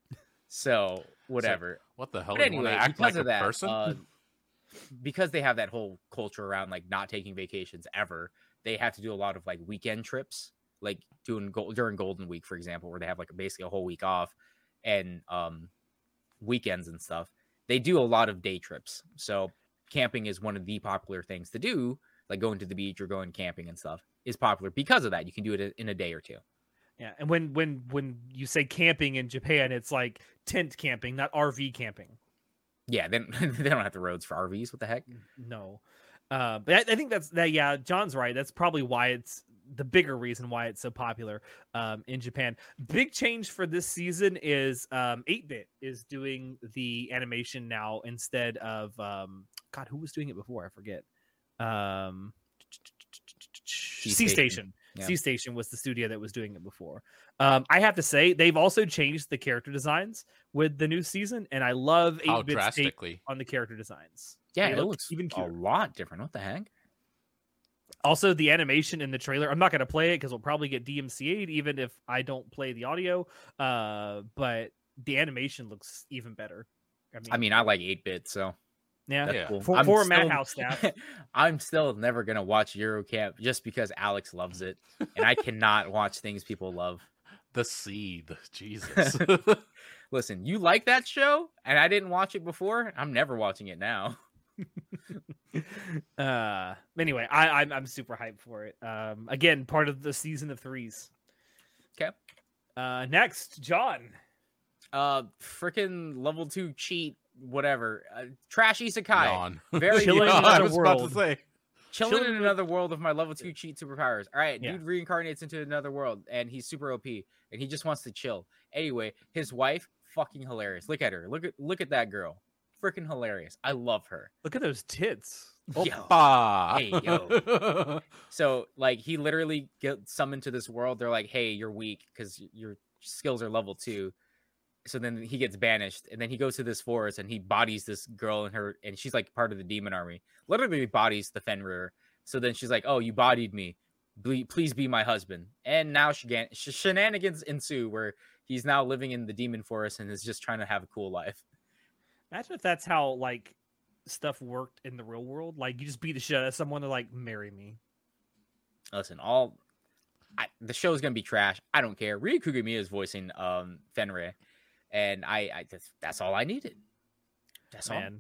So whatever. So, what the hell? But anyway, act because like of that, person? Because they have that whole culture around like not taking vacations ever, they have to do a lot of like weekend trips, like during Golden Week, for example, where they have like basically a whole week off and weekends and stuff. They do a lot of day trips. So camping is one of the popular things to do, like going to the beach or going camping and stuff is popular because of that. You can do it in a day or two. Yeah, and when you say camping in Japan, it's like tent camping, not RV camping. Yeah, they don't have the roads for RVs. What the heck? No, but I think that's that. Yeah, John's right. That's probably why it's the bigger reason why it's so popular in Japan. Big change for this season is 8-Bit is doing the animation now instead of God, who was doing it before? I forget. C-Station. Yeah. C-Station was the studio that was doing it before. I have to say, they've also changed the character designs with the new season, and I love 8-Bit's take on the character designs. Yeah, it looks even a lot different. What the heck? Also, the animation in the trailer, I'm not going to play it because we'll probably get DMCA'd even if I don't play the audio, but the animation looks even better. I mean, I like 8-Bit, so... Yeah, That's cool. For Madhouse staff. I'm still never gonna watch Eurocamp just because Alex loves it, and I cannot watch things people love. The Seed, Jesus. Listen, you like that show, and I didn't watch it before. I'm never watching it now. Anyway, I'm super hyped for it. Again, part of the season of 3s. Okay. Next, John. Freaking level 2 cheat, whatever. Trash isekai. Very chilling in another world. Chilling in another world of my level 2 cheat superpowers. All right, dude reincarnates into another world, and he's super OP, and he just wants to chill. Anyway, his wife, fucking hilarious. Look at her. Look at that girl. Freaking hilarious. I love her. Look at those tits. Opa. Hey, yo. So, like, he literally gets summoned to this world. They're like, hey, you're weak because your skills are level 2. So then he gets banished, and then he goes to this forest, and he bodies this girl and she's like part of the demon army. Literally bodies the Fenrir. So then she's like, oh, you bodied me. Please be my husband. And now shenanigans ensue where he's now living in the demon forest and is just trying to have a cool life. Imagine if that's how, like, stuff worked in the real world. Like, you just beat the shit out of someone to, like, marry me. Listen, the show's gonna be trash. I don't care. Ryu Kugamiya is voicing Fenrir, and that's all I needed. That's man.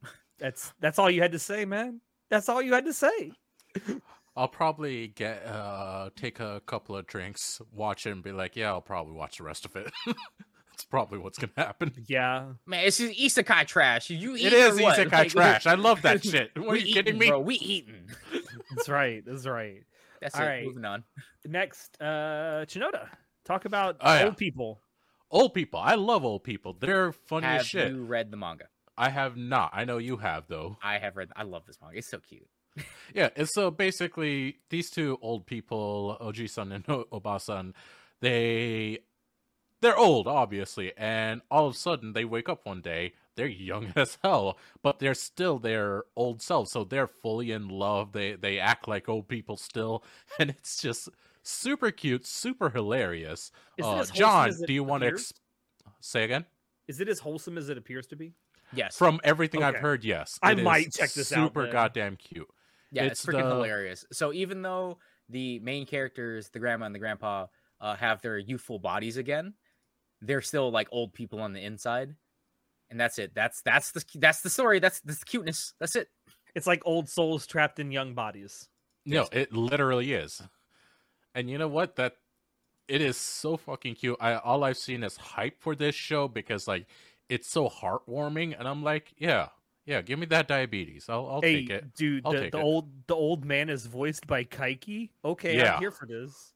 That's all you had to say, man. That's all you had to say. I'll probably take a couple of drinks, watch it, and be like, yeah, I'll probably watch the rest of it. That's probably what's gonna happen. Yeah, man, it's just isekai trash. It is isekai trash. I love that shit. What, are you kidding me? Bro, we eating. That's right. That's all right. Moving on. Next, Chinoda, talk about old people. Old people. I love old people. They're funny as shit. Have you read the manga? I have not. I know you have, though. I have read. I love this manga. It's so cute. Yeah, and so basically, these two old people, Oji-san and Oba-san, they're old, obviously, and all of a sudden, they wake up one day, they're young as hell, but they're still their old selves, so they're fully in love, they act like old people still, and it's just super cute, super hilarious. John, do you want to say again? Is it as wholesome as it appears to be? Yes. From everything I've heard, yes. I might check this out. Super goddamn cute. Yeah, it's freaking hilarious. So even though the main characters, the grandma and the grandpa, have their youthful bodies again, they're still like old people on the inside, and that's it. That's the story. That's the cuteness. That's it. It's like old souls trapped in young bodies. No, it literally is. And you know what? That it is so fucking cute. All I've seen is hype for this show because like it's so heartwarming, and I'm like, yeah, give me that diabetes. I'll take it, dude. The old man is voiced by Kaiki. Okay, yeah. I'm here for this.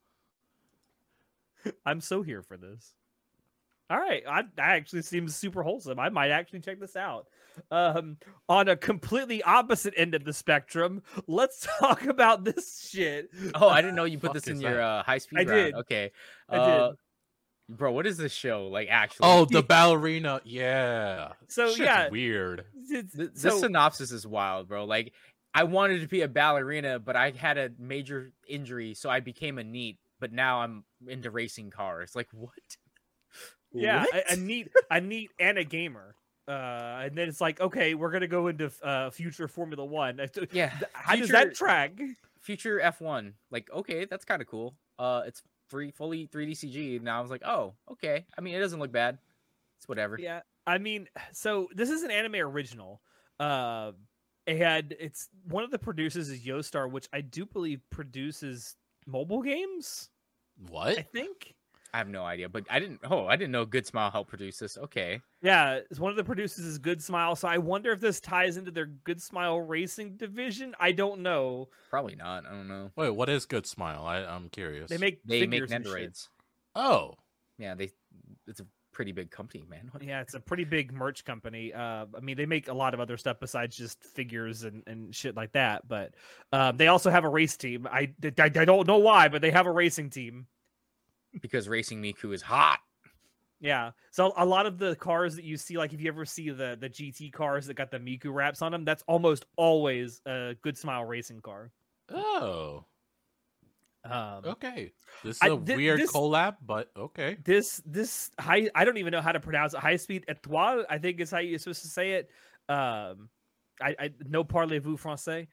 I'm so here for this. All right, that actually seems super wholesome. I might actually check this out. On a completely opposite end of the spectrum, let's talk about this shit. Oh, I didn't know you put this in your high speed. I did. Okay, I did. Bro, what is this show like? Actually, oh, the ballerina. Yeah. So shit's yeah, weird. The synopsis is wild, bro. Like, I wanted to be a ballerina, but I had a major injury, so I became a NEET. But now I'm into racing cars. Like, what? Yeah, a NEET and a gamer. And then it's like, okay, we're gonna go into future Formula One. Yeah, how does that track? Future F1. Like, okay, that's kind of cool. It's fully 3D CG. Now I was like, oh, okay. I mean, it doesn't look bad. It's whatever. Yeah, I mean, so this is an anime original. And it's one of the producers is Yostar, which I do believe produces mobile games. What? I think. I have no idea, but I didn't know Good Smile helped produce this. Okay. Yeah, it's one of the producers is Good Smile, so I wonder if this ties into their Good Smile Racing division. I don't know. Probably not. I don't know. Wait, what is Good Smile? I'm curious. They make Nendoroids. Oh. Yeah, it's a pretty big company, man. Yeah, it's a pretty big merch company. I mean, they make a lot of other stuff besides just figures and shit like that, but they also have a race team. I don't know why, but they have a racing team. Because Racing Miku is hot. Yeah. So a lot of the cars that you see, like if you ever see the GT cars that got the Miku wraps on them, that's almost always a Good Smile racing car. Oh. Okay. This is a weird collab, but okay. This I don't even know how to pronounce it. High Speed Etoile, I think is how you're supposed to say it. I no parlez-vous français.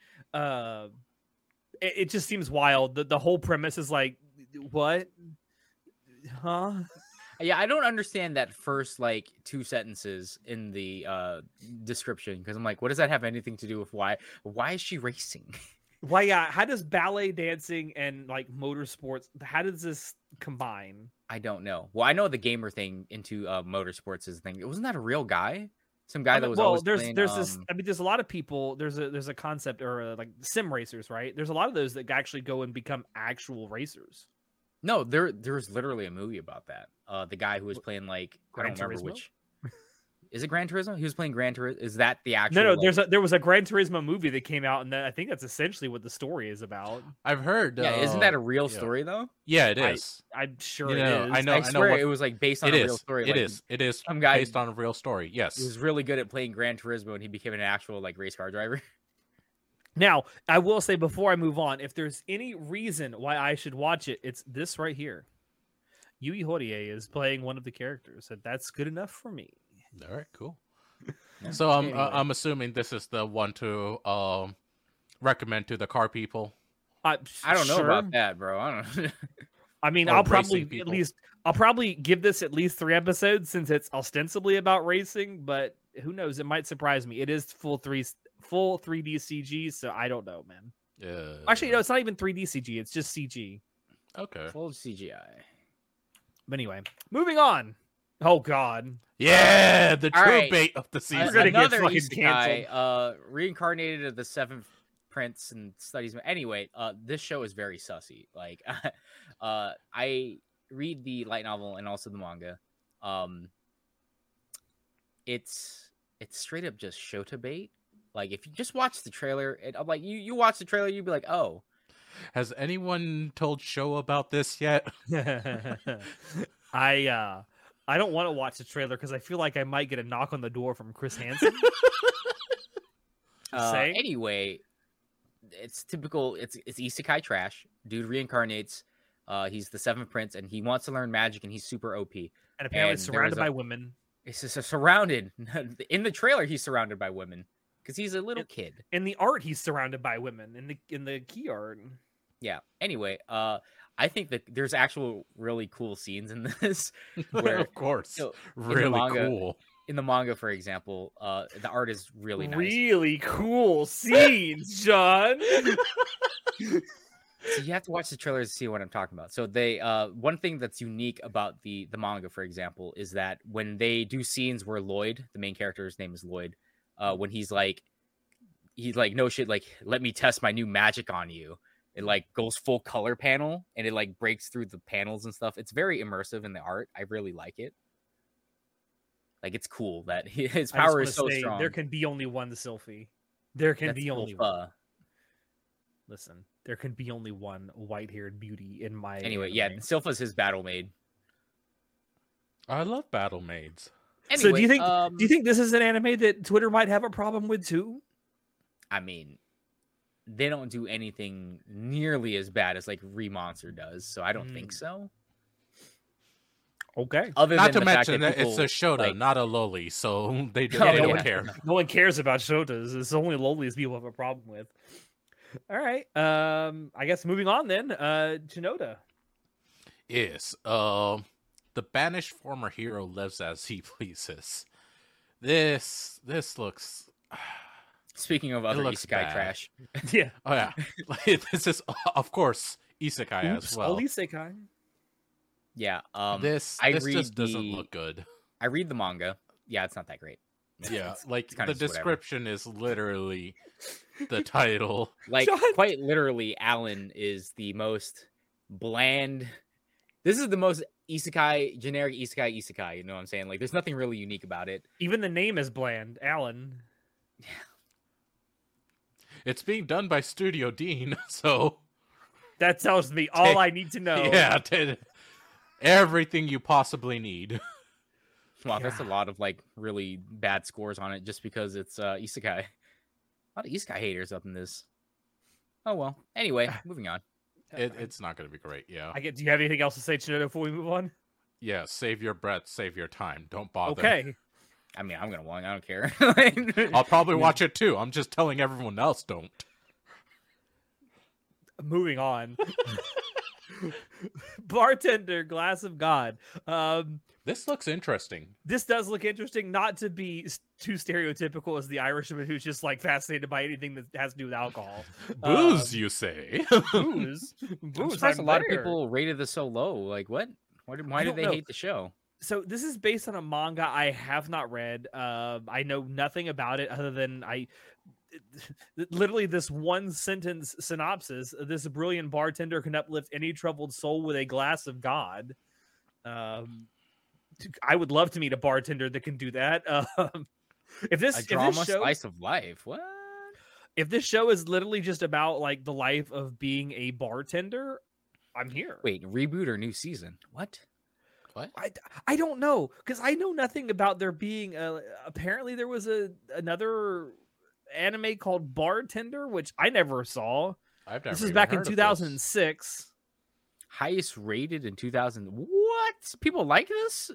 It just seems wild. The whole premise is like, what? Huh? Yeah, I don't understand that first like 2 sentences in the description, because I'm like, what does that have anything to do with why is she racing? Why? Yeah. How does ballet dancing and like motorsports? How does this combine? I don't know. Well, I know the gamer thing into motorsports is a thing. Wasn't that a real guy? Some guy that was always playing, this. I mean, there's a lot of people. There's a concept or like sim racers, right? There's a lot of those that actually go and become actual racers. No, there's literally a movie about that. The guy who was playing like Gran I don't remember Turismo? which. Is it Gran Turismo? He was playing Gran Turismo. Is that the actual? No. Like... There was a Gran Turismo movie that came out, and I think that's essentially what the story is about. I've heard. Yeah, isn't that a real story though? Yeah, it is. I'm sure You it know, is. I know. I swear what... it was like based on a real story. It like, is. It is. Some guy based on a real story. Yes. He was really good at playing Gran Turismo, and he became an actual like race car driver. Now, I will say before I move on, if there's any reason why I should watch it, it's this right here. Yui Horie is playing one of the characters, and that's good enough for me. All right, cool. Yeah. So Anyway. I'm assuming this is the one to recommend to the car people. I don't know about that, bro. I don't. I mean, Or I'll probably racing at people. least give this at least 3 episodes since it's ostensibly about racing, but who knows? It might surprise me. It is full 3D CG, so I don't know, man. Actually, no, it's not even 3D CG. It's just CG. Okay. Full CGI. But anyway, moving on. Oh God. Yeah, the All true right. bait of the season. gonna get Another fucking isekai, reincarnated of the 7th prince and studies. Anyway, this show is very sussy. Like, I read the light novel and also the manga. It's straight up just shota bait. Like, if you just watch the trailer, I'm like, you watch the trailer, you'd be like, oh. Has anyone told Show about this yet? I don't want to watch the trailer because I feel like I might get a knock on the door from Chris Hansen. Anyway, it's typical. It's isekai trash. Dude reincarnates. He's the 7th prince, and he wants to learn magic, and he's super OP. And apparently surrounded by women. It's just surrounded. In the trailer, he's surrounded by women because he's a little kid. In the art, he's surrounded by women. In the key art. Yeah. Anyway, I think that there's actual really cool scenes in this. Where, of course, so, really cool. In the manga, for example, the art is really nice. Really cool scenes, John. So you have to watch the trailers to see what I'm talking about. So they, one thing that's unique about the manga, for example, is that when they do scenes where Lloyd, the main character's name is Lloyd, when he's like, no shit, like, let me test my new magic on you. It like goes full color panel and it like breaks through the panels and stuff. It's very immersive in the art. I really like it. Like, it's cool that his power is so strong. There can be only one Sylphie. There can be only one. Listen, there can be only one white-haired beauty in my. Anyway, yeah, Sylpha's his battle maid. I love battle maids. So Anyway, do you think this is an anime that Twitter might have a problem with too? I mean, they don't do anything nearly as bad as like Remonster does, so I don't think so. Okay. Other Not than to the fact mention that that it's a shota, like, not a loli, so they Oh, don't yeah. care. No one cares about shotas. It's only lolis people have a problem with. All right. I guess moving on then. Shinoda. Yes. The banished former hero lives as he pleases. This looks. Speaking of other looks isekai bad. trash, Yeah. Oh yeah, this is of course isekai as well. All isekai. yeah. This I this read just doesn't the- look good. I read the manga. Yeah, it's not that great. Yeah, like kinda the just whatever. description is literally the title. Like, John- quite literally, Alan is the most bland. This is the most generic isekai. You know what I'm saying? Like, there's nothing really unique about it. Even the name is bland. Alan. It's being done by Studio Dean, so That tells me all I need to know. yeah, everything you possibly need. Wow, that's a lot of like really bad scores on it just because it's isekai. A lot of isekai haters up in this. Oh well. Anyway, moving on. It's not going to be great. Yeah, Do you have anything else to say, Shinoda, before we move on? yeah. Save your breath, save your time. Don't bother. Okay. I mean, I'm gonna watch. I don't care. I'll probably watch it too. I'm just telling everyone else don't. Moving on. Bartender, Glass of God. This looks interesting. This does look interesting, not to be too stereotypical as the Irishman who's just like fascinated by anything that has to do with alcohol. Booze, you say? Booze. I'm surprised a lot of people rated this so low. Like, what? Why did they hate the show? So this is based on a manga I have not read. I know nothing about it other than literally this one sentence synopsis. This brilliant bartender can uplift any troubled soul with a glass of God. I would love to meet a bartender that can do that. If this slice of life, what? If this show is literally just about like the life of being a bartender, I'm here. Wait, reboot or new season? What? I don't know, because I know nothing about there being apparently there was another anime called Bartender, which I never saw. This is back in 2006. Highest rated in 2000. What? People like this?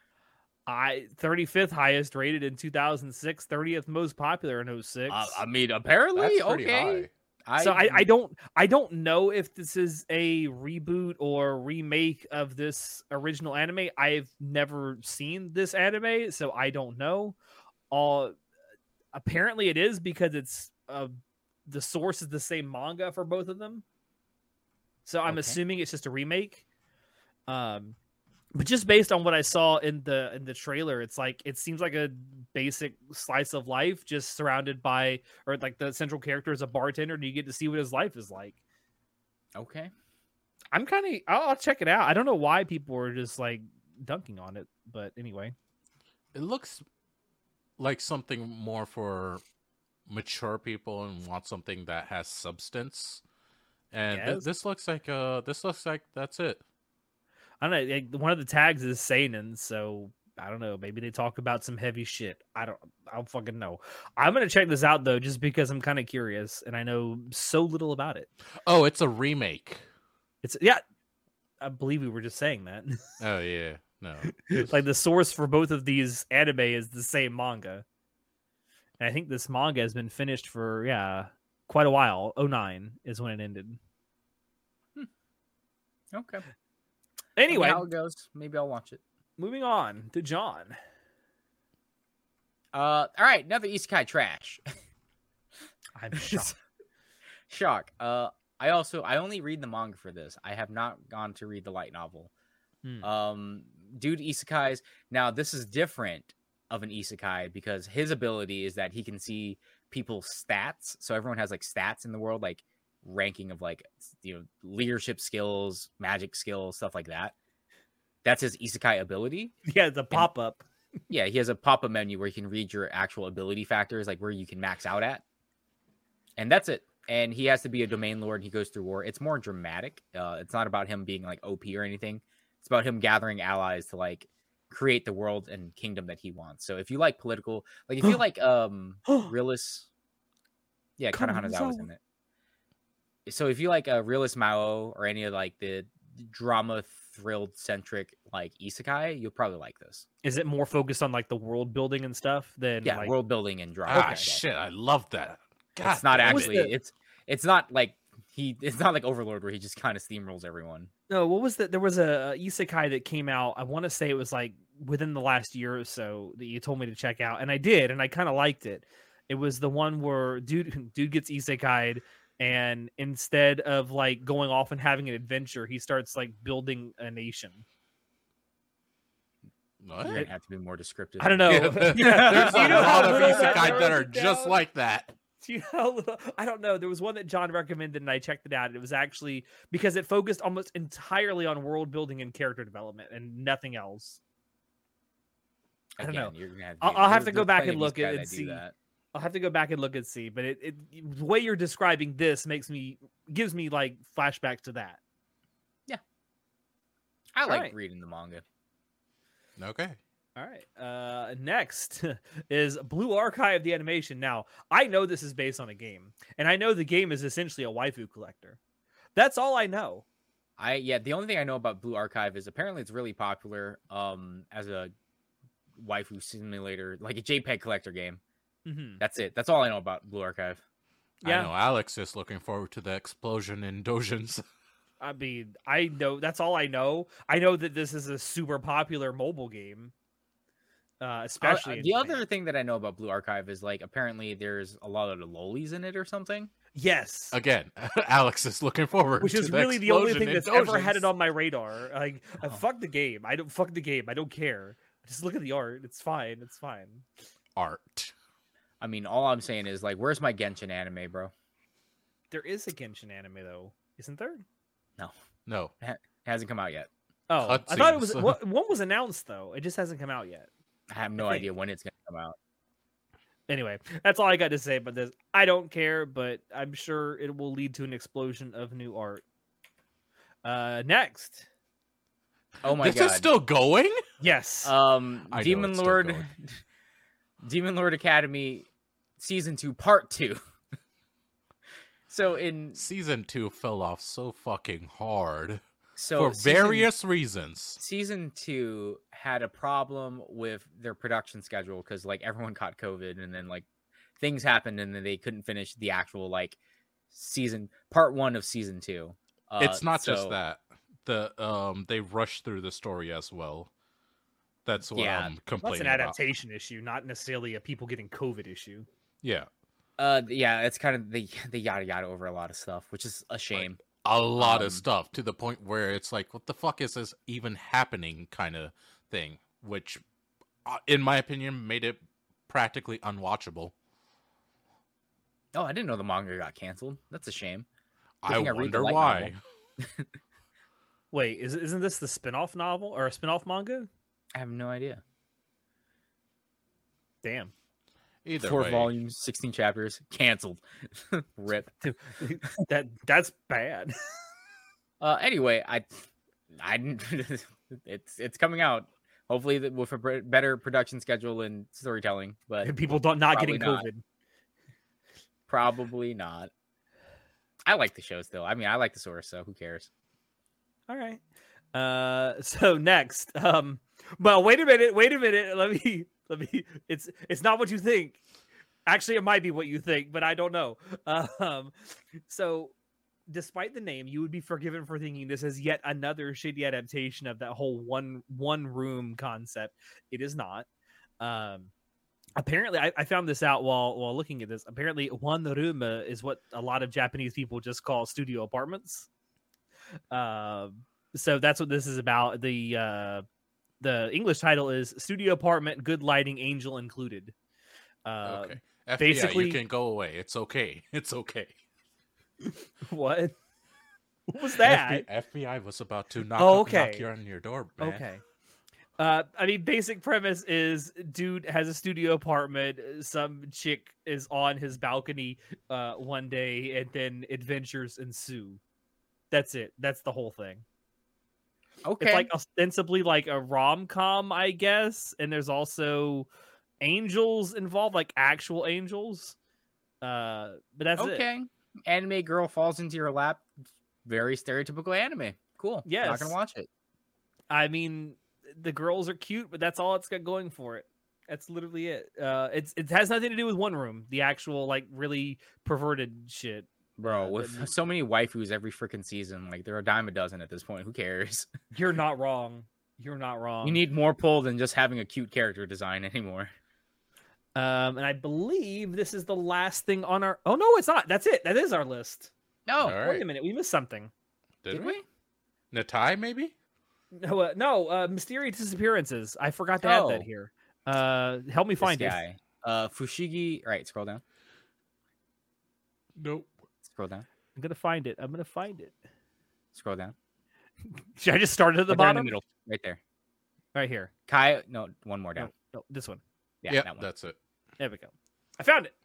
35th highest rated in 2006, 30th most popular in 06. I mean, apparently, okay. I don't know if this is a reboot or remake of this original anime. I've never seen this anime, so I don't know. Apparently it is, because it's the source is the same manga for both of them. So I'm assuming it's just a remake. But just based on what I saw in the trailer, it's like it seems like a basic slice of life, just surrounded by, or like the central character is a bartender, and you get to see what his life is like. Okay, I'll check it out. I don't know why people were just like dunking on it, but anyway, it looks like something more for mature people and want something that has substance. And this looks like that's it. I don't know. Like, one of the tags is seinen, so I don't know. Maybe they talk about some heavy shit. I don't fucking know. I'm gonna check this out though, just because I'm kind of curious, and I know so little about it. Oh, it's a remake. I believe we were just saying that. Oh yeah, no. Like the source for both of these anime is the same manga, and I think this manga has been finished for quite a while. 2009 is when it ended. Okay. Anyway, how it goes. Maybe I'll watch it. Moving on to John. All right, another isekai trash. I'm shocked. Shock. I only read the manga for this. I have not gone to read the light novel. Due to isekais, now this is different of an isekai because his ability is that he can see people's stats. So everyone has like stats in the world, like ranking of like, leadership skills, magic skills, stuff like that. That's his isekai ability. Yeah, the pop-up. Yeah, he has a pop-up menu where you can read your actual ability factors, like where you can max out at. And that's it. And he has to be a domain lord, and he goes through war. It's more dramatic. It's not about him being like OP or anything. It's about him gathering allies to like create the world and kingdom that he wants. So if you like political, like if you like realist, kind of Hanazawa's in it. So if you like realist Mao or any of like the drama thrilled centric like isekai, you'll probably like this. Is it more focused on like the world building and stuff than like... world building and drama? Shit, I love that. God, it's not actually it's not like Overlord where he just kind of steamrolls everyone. No, what was that? There was a isekai that came out. I want to say it was like within the last year or so that you told me to check out, and I did, and I kind of liked it. It was the one where dude gets isekai'd, and instead of like going off and having an adventure, he starts like building a nation. What? You're gonna have to be more descriptive. I don't know. There's a lot of isekai that are just like that. I don't know. There was one that John recommended, and I checked it out. And it was actually because it focused almost entirely on world building and character development, and nothing else. I don't know. I'll have to go back and look at it and see. I'll have to go back and look and see. But the way you're describing this gives me like flashbacks to that. Yeah, I like reading the manga. Okay. All right. Next is Blue Archive, the animation. Now, I know this is based on a game, and I know the game is essentially a waifu collector. That's all I know. The only thing I know about Blue Archive is apparently it's really popular as a waifu simulator, like a JPEG collector game. Mm-hmm. That's it. That's all I know about Blue Archive. Yeah. I know Alex is looking forward to the explosion in Dojins. I mean, I know that's all I know. I know that this is a super popular mobile game. Especially the other thing that I know about Blue Archive is like apparently there's a lot of the lolis in it or something. Yes. Again, Alex is looking forward, which to is really the only thing that's Dojins. ever had it on my radar. Like, fuck the game. I don't care. Just look at the art. It's fine. It's fine. Art. I mean, all I'm saying is like, where's my Genshin anime, bro? There is a Genshin anime though, isn't there? No. It hasn't come out yet. Oh, Cutscenes. I thought it was. One was announced though. It just hasn't come out yet. I have no idea when it's gonna come out. Anyway, that's all I got to say about this. I don't care, but I'm sure it will lead to an explosion of new art. Next. Oh my god. This is still going? Yes. Demon Lord Academy Season 2 Part 2. So in Season 2 fell off so fucking hard. So for various reasons. Season 2 had a problem with their production schedule because like everyone caught COVID and then like things happened and then they couldn't finish the actual like part 1 of Season 2. It's not just that. They rushed through the story as well. That's what I'm complaining about. That's an adaptation issue, not necessarily a people getting COVID issue. Yeah. It's kind of the yada yada over a lot of stuff, which is a shame. Like, a lot of stuff to the point where it's like, what the fuck is this even happening kind of thing, which in my opinion made it practically unwatchable. Oh, I didn't know the manga got canceled. That's a shame. I wonder why. Wait, isn't this the spin-off novel or a spin-off manga? I have no idea. Damn. Either 4 way. volumes, 16 chapters, canceled. Rip. That's bad. Anyway, I it's coming out. Hopefully with a better production schedule and storytelling, but people not getting COVID. Probably not. I like the show still. I mean, I like the source, so who cares? All right. So next, well, wait a minute. Let me. It's not what you think. Actually, it might be what you think, but I don't know. So, despite the name, you would be forgiven for thinking this is yet another shitty adaptation of that whole one room concept. It is not. Apparently, I found this out while looking at this. Apparently, one room is what a lot of Japanese people just call studio apartments. So that's what this is about. The English title is Studio Apartment, Good Lighting, Angel Included. Okay. FBI, basically, you can go away. It's okay. It's okay. What? What was that? FBI was about to knock on your door, man. Okay. I mean, basic premise is dude has a studio apartment. Some chick is on his balcony one day, and then adventures ensue. That's it. That's the whole thing. Okay. It's like ostensibly like a rom-com, I guess, and there's also angels involved, like actual angels. But that's it. Okay. Anime girl falls into your lap. Very stereotypical anime. Cool. Yes. Not gonna watch it. I mean, the girls are cute, but that's all it's got going for it. That's literally it. It has nothing to do with One Room, the actual like really perverted shit. Bro, with so many waifus every freaking season, like there are a dime a dozen at this point. Who cares? You're not wrong. You're not wrong. You need more pull than just having a cute character design anymore. And I believe this is the last thing on our. Oh no, it's not. That's it. That is our list. No, All right. Wait a minute. We missed something. Did we? Natai, maybe? No. Mysterious disappearances. I forgot to add that here. Help me find it. Fushigi. All right, scroll down. Nope. Scroll down. I'm gonna find it. Scroll down. Should I just start at the Right there in bottom? the middle, right there. Right here. Kai, no, one more down. No, this one. Yeah, Yep, that one. that's it. There we go. I found it.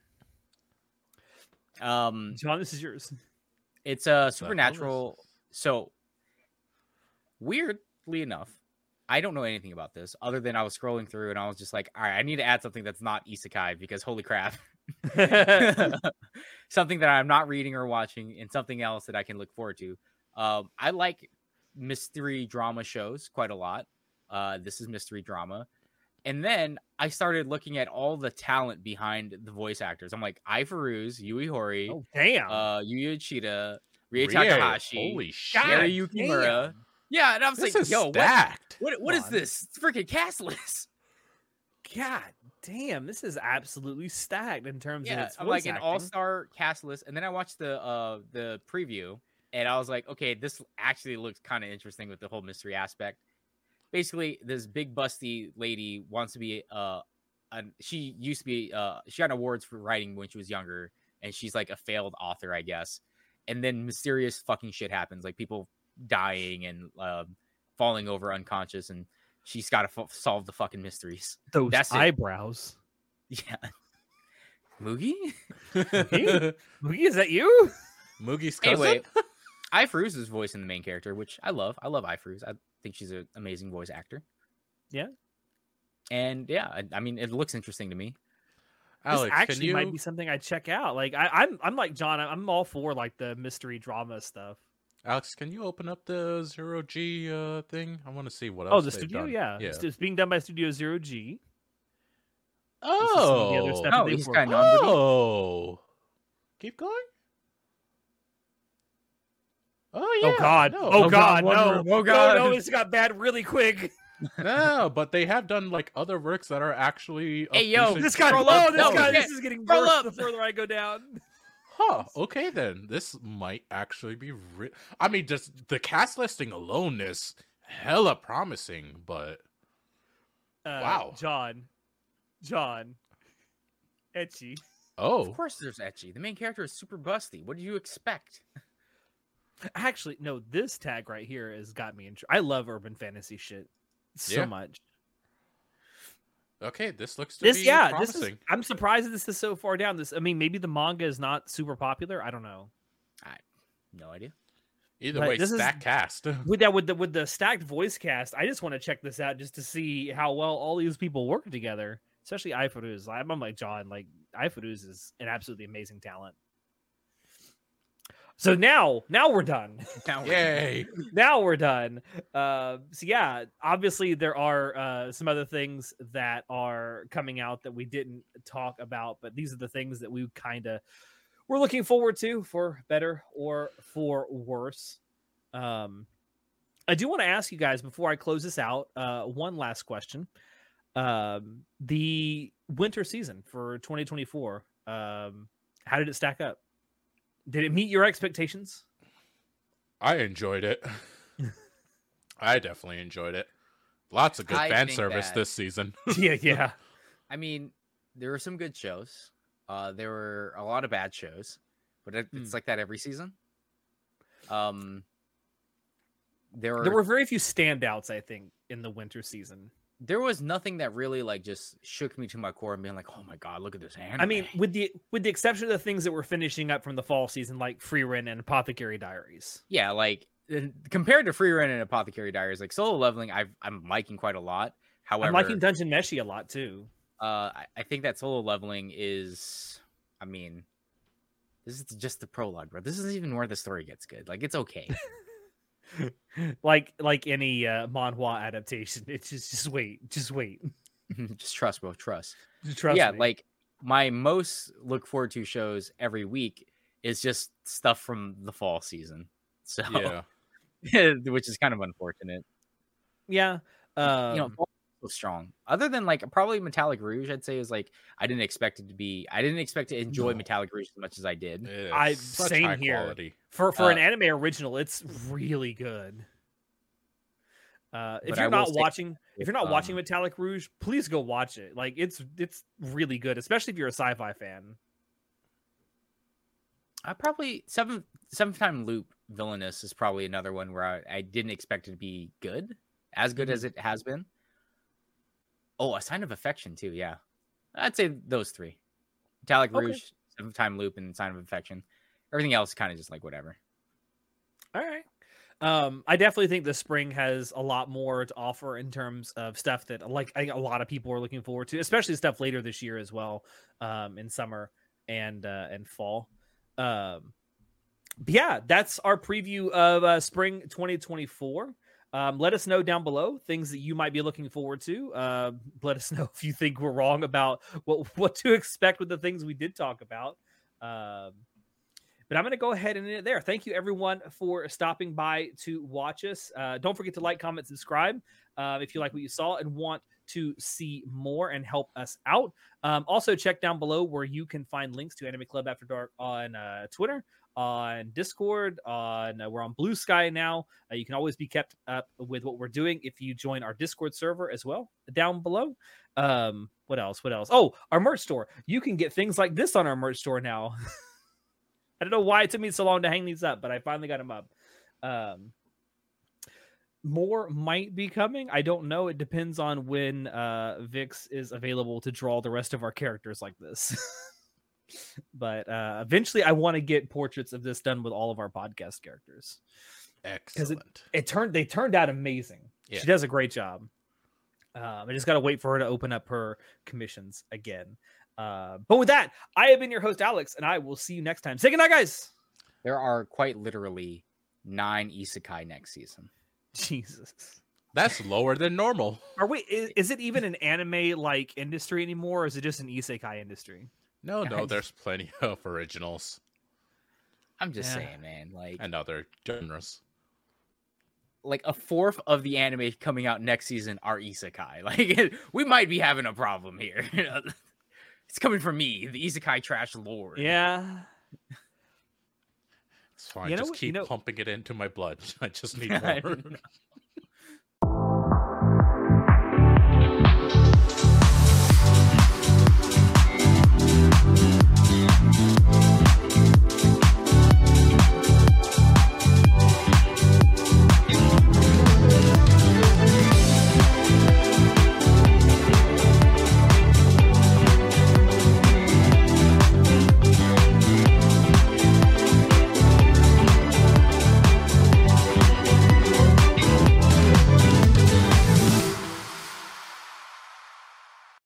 John, this is yours. It's a supernatural. So weirdly enough, I don't know anything about this other than I was scrolling through and I was just like, all right, I need to add something that's not isekai because holy crap. Something that I'm not reading or watching and something else that I can look forward to. I like mystery drama shows quite a lot. This is mystery drama. And then I started looking at all the talent behind the voice actors. I'm like, Ai Furuz, Yui Horii, Oh damn, Yuya Uchida, Rie Takahashi, Holy shit! Gary Yukimura. Yeah, and I was This like, is yo, stacked. what is this? It's freaking cast list. God damn, this is absolutely stacked in terms of its I'm voice like an acting. all-star cast list. And then I watched the preview, and I was like, okay, this actually looks kind of interesting with the whole mystery aspect. Basically, this big busty lady wants to be she used to be she got awards for writing when she was younger, and she's like a failed author, I guess. And then mysterious fucking shit happens, like people dying and falling over unconscious, and she's got to solve the fucking mysteries. Those That's eyebrows. Yeah. Mugi? Mugi, is that you? Mugi's cousin. Anyway, Ai Furuz is voicing the main character, which I love. I love Ai Furuz. I think she's an amazing voice actor. Yeah. And yeah, I mean, it looks interesting to me. Alex, this actually can you... might be something I check out. Like I'm like John. I'm all for like the mystery drama stuff. Alex, can you open up the Zero G thing? I want to see what else. Oh, the they've studio, done. yeah. It's being done by Studio Zero G. Oh, the other stuff no, that he's they've kind worked of on. Oh, keep going. Oh yeah. Oh God! No. Oh God! One No! room. Oh God! No! This got bad really quick. No, but they have done like other works that are actually. Hey, yo, decent- This guy! Scroll up. Oh, No, this is getting scroll worse up. the further I go down. Huh. Okay, then this might actually be. I mean, just the cast listing alone is hella promising, but wow. John, Etchy. Oh, Of course, there's Etchy. The main character is super busty. What do you expect? Actually, no. This tag right here has got me in. I love urban fantasy shit so Yeah. much. okay. This looks to be promising. I'm surprised that this is so far down. I mean, maybe the manga is not super popular. I don't know. No idea. Either but way, this is- stack cast. With the stacked voice cast, I just want to check this out just to see how well all these people work together. Especially Ai Furuz. I'm like John. Like Ai Furuz is an absolutely amazing talent. So now we're done. Yay! Now we're done. So yeah, obviously there are some other things that are coming out that we didn't talk about, but these are the things that we kind of we're looking forward to, for better or for worse. I do want to ask you guys before I close this out, one last question. The winter season for 2024, how did it stack up? Did it meet your expectations? I enjoyed it. I definitely enjoyed it. Lots of good I fan think service that- this season. Yeah. I mean, there were some good shows. There were a lot of bad shows, but it's like that every season. There There were very few standouts, I think, in the winter season. there was nothing that really like just shook me to my core and being like, oh my god, look at this anime. I mean, with the exception of the things that were finishing up from the fall season, like Frieren and Apothecary Diaries. yeah, like compared to Free Run and Apothecary Diaries, like Solo Leveling, I'm liking quite a lot. However, I'm liking Dungeon Meshi a lot too. I think that Solo Leveling is, I mean, this is just the prologue, bro. This isn't even where the story gets good. Like, it's okay. like any manhwa adaptation, it's just wait. Just trust, bro. Trust. Trust Yeah, me. like my most look forward to shows every week is just stuff from the fall season. So, Yeah. which is kind of unfortunate. yeah. You know, fall was so strong. Other than like probably Metallic Rouge, I'd say is like I didn't expect to enjoy No. Metallic Rouge as much as I did. It's such same high here. quality. for an anime original, it's really good. If But you're I will not say watching, with, Metallic Rouge, please go watch it. Like it's really good, especially if you're a sci-fi fan. I probably seventh time loop Villainous is probably another one where I didn't expect it to be good, as good as it has been. Oh, A Sign of Affection too. Yeah, I'd say those three: Metallic Okay. Rouge, Seventh Time Loop, and Sign of Affection. Everything else kind of just like whatever. All right. I definitely think the spring has a lot more to offer in terms of stuff that like I think a lot of people are looking forward to, especially stuff later this year as well, in summer and fall. But yeah, that's our preview of spring 2024. Let us know down below things that you might be looking forward to. Let us know if you think we're wrong about what to expect with the things we did talk about. But I'm going to go ahead and end it there. Thank you, everyone, for stopping by to watch us. Don't forget to like, comment, subscribe if you like what you saw and want to see more and help us out. Also, check down below where you can find links to Anime Club After Dark on Twitter, on Discord, we're on Blue Sky now. You can always be kept up with what we're doing if you join our Discord server as well down below. What else? Oh, our merch store. You can get things like this on our merch store now. I don't know why it took me so long to hang these up, but I finally got them up. More might be coming. I don't know. It depends on when Vix is available to draw the rest of our characters like this. But eventually I want to get portraits of this done with all of our podcast characters. Excellent. They turned out amazing. Yeah. She does a great job. I just got to wait for her to open up her commissions again. But with that, I have been your host, Alex, and I will see you next time. Say goodnight, guys. There are quite literally 9 isekai next season. Jesus. That's lower than normal. Are we? Is it even an anime like industry anymore, or is it just an isekai industry? No, there's plenty of originals. I'm just saying, man. Like, and other genres. Like a fourth of the anime coming out next season are isekai. Like, we might be having a problem here. It's coming from me, the isekai trash lord. Yeah. It's fine. Just keep pumping it into my blood. I just need more.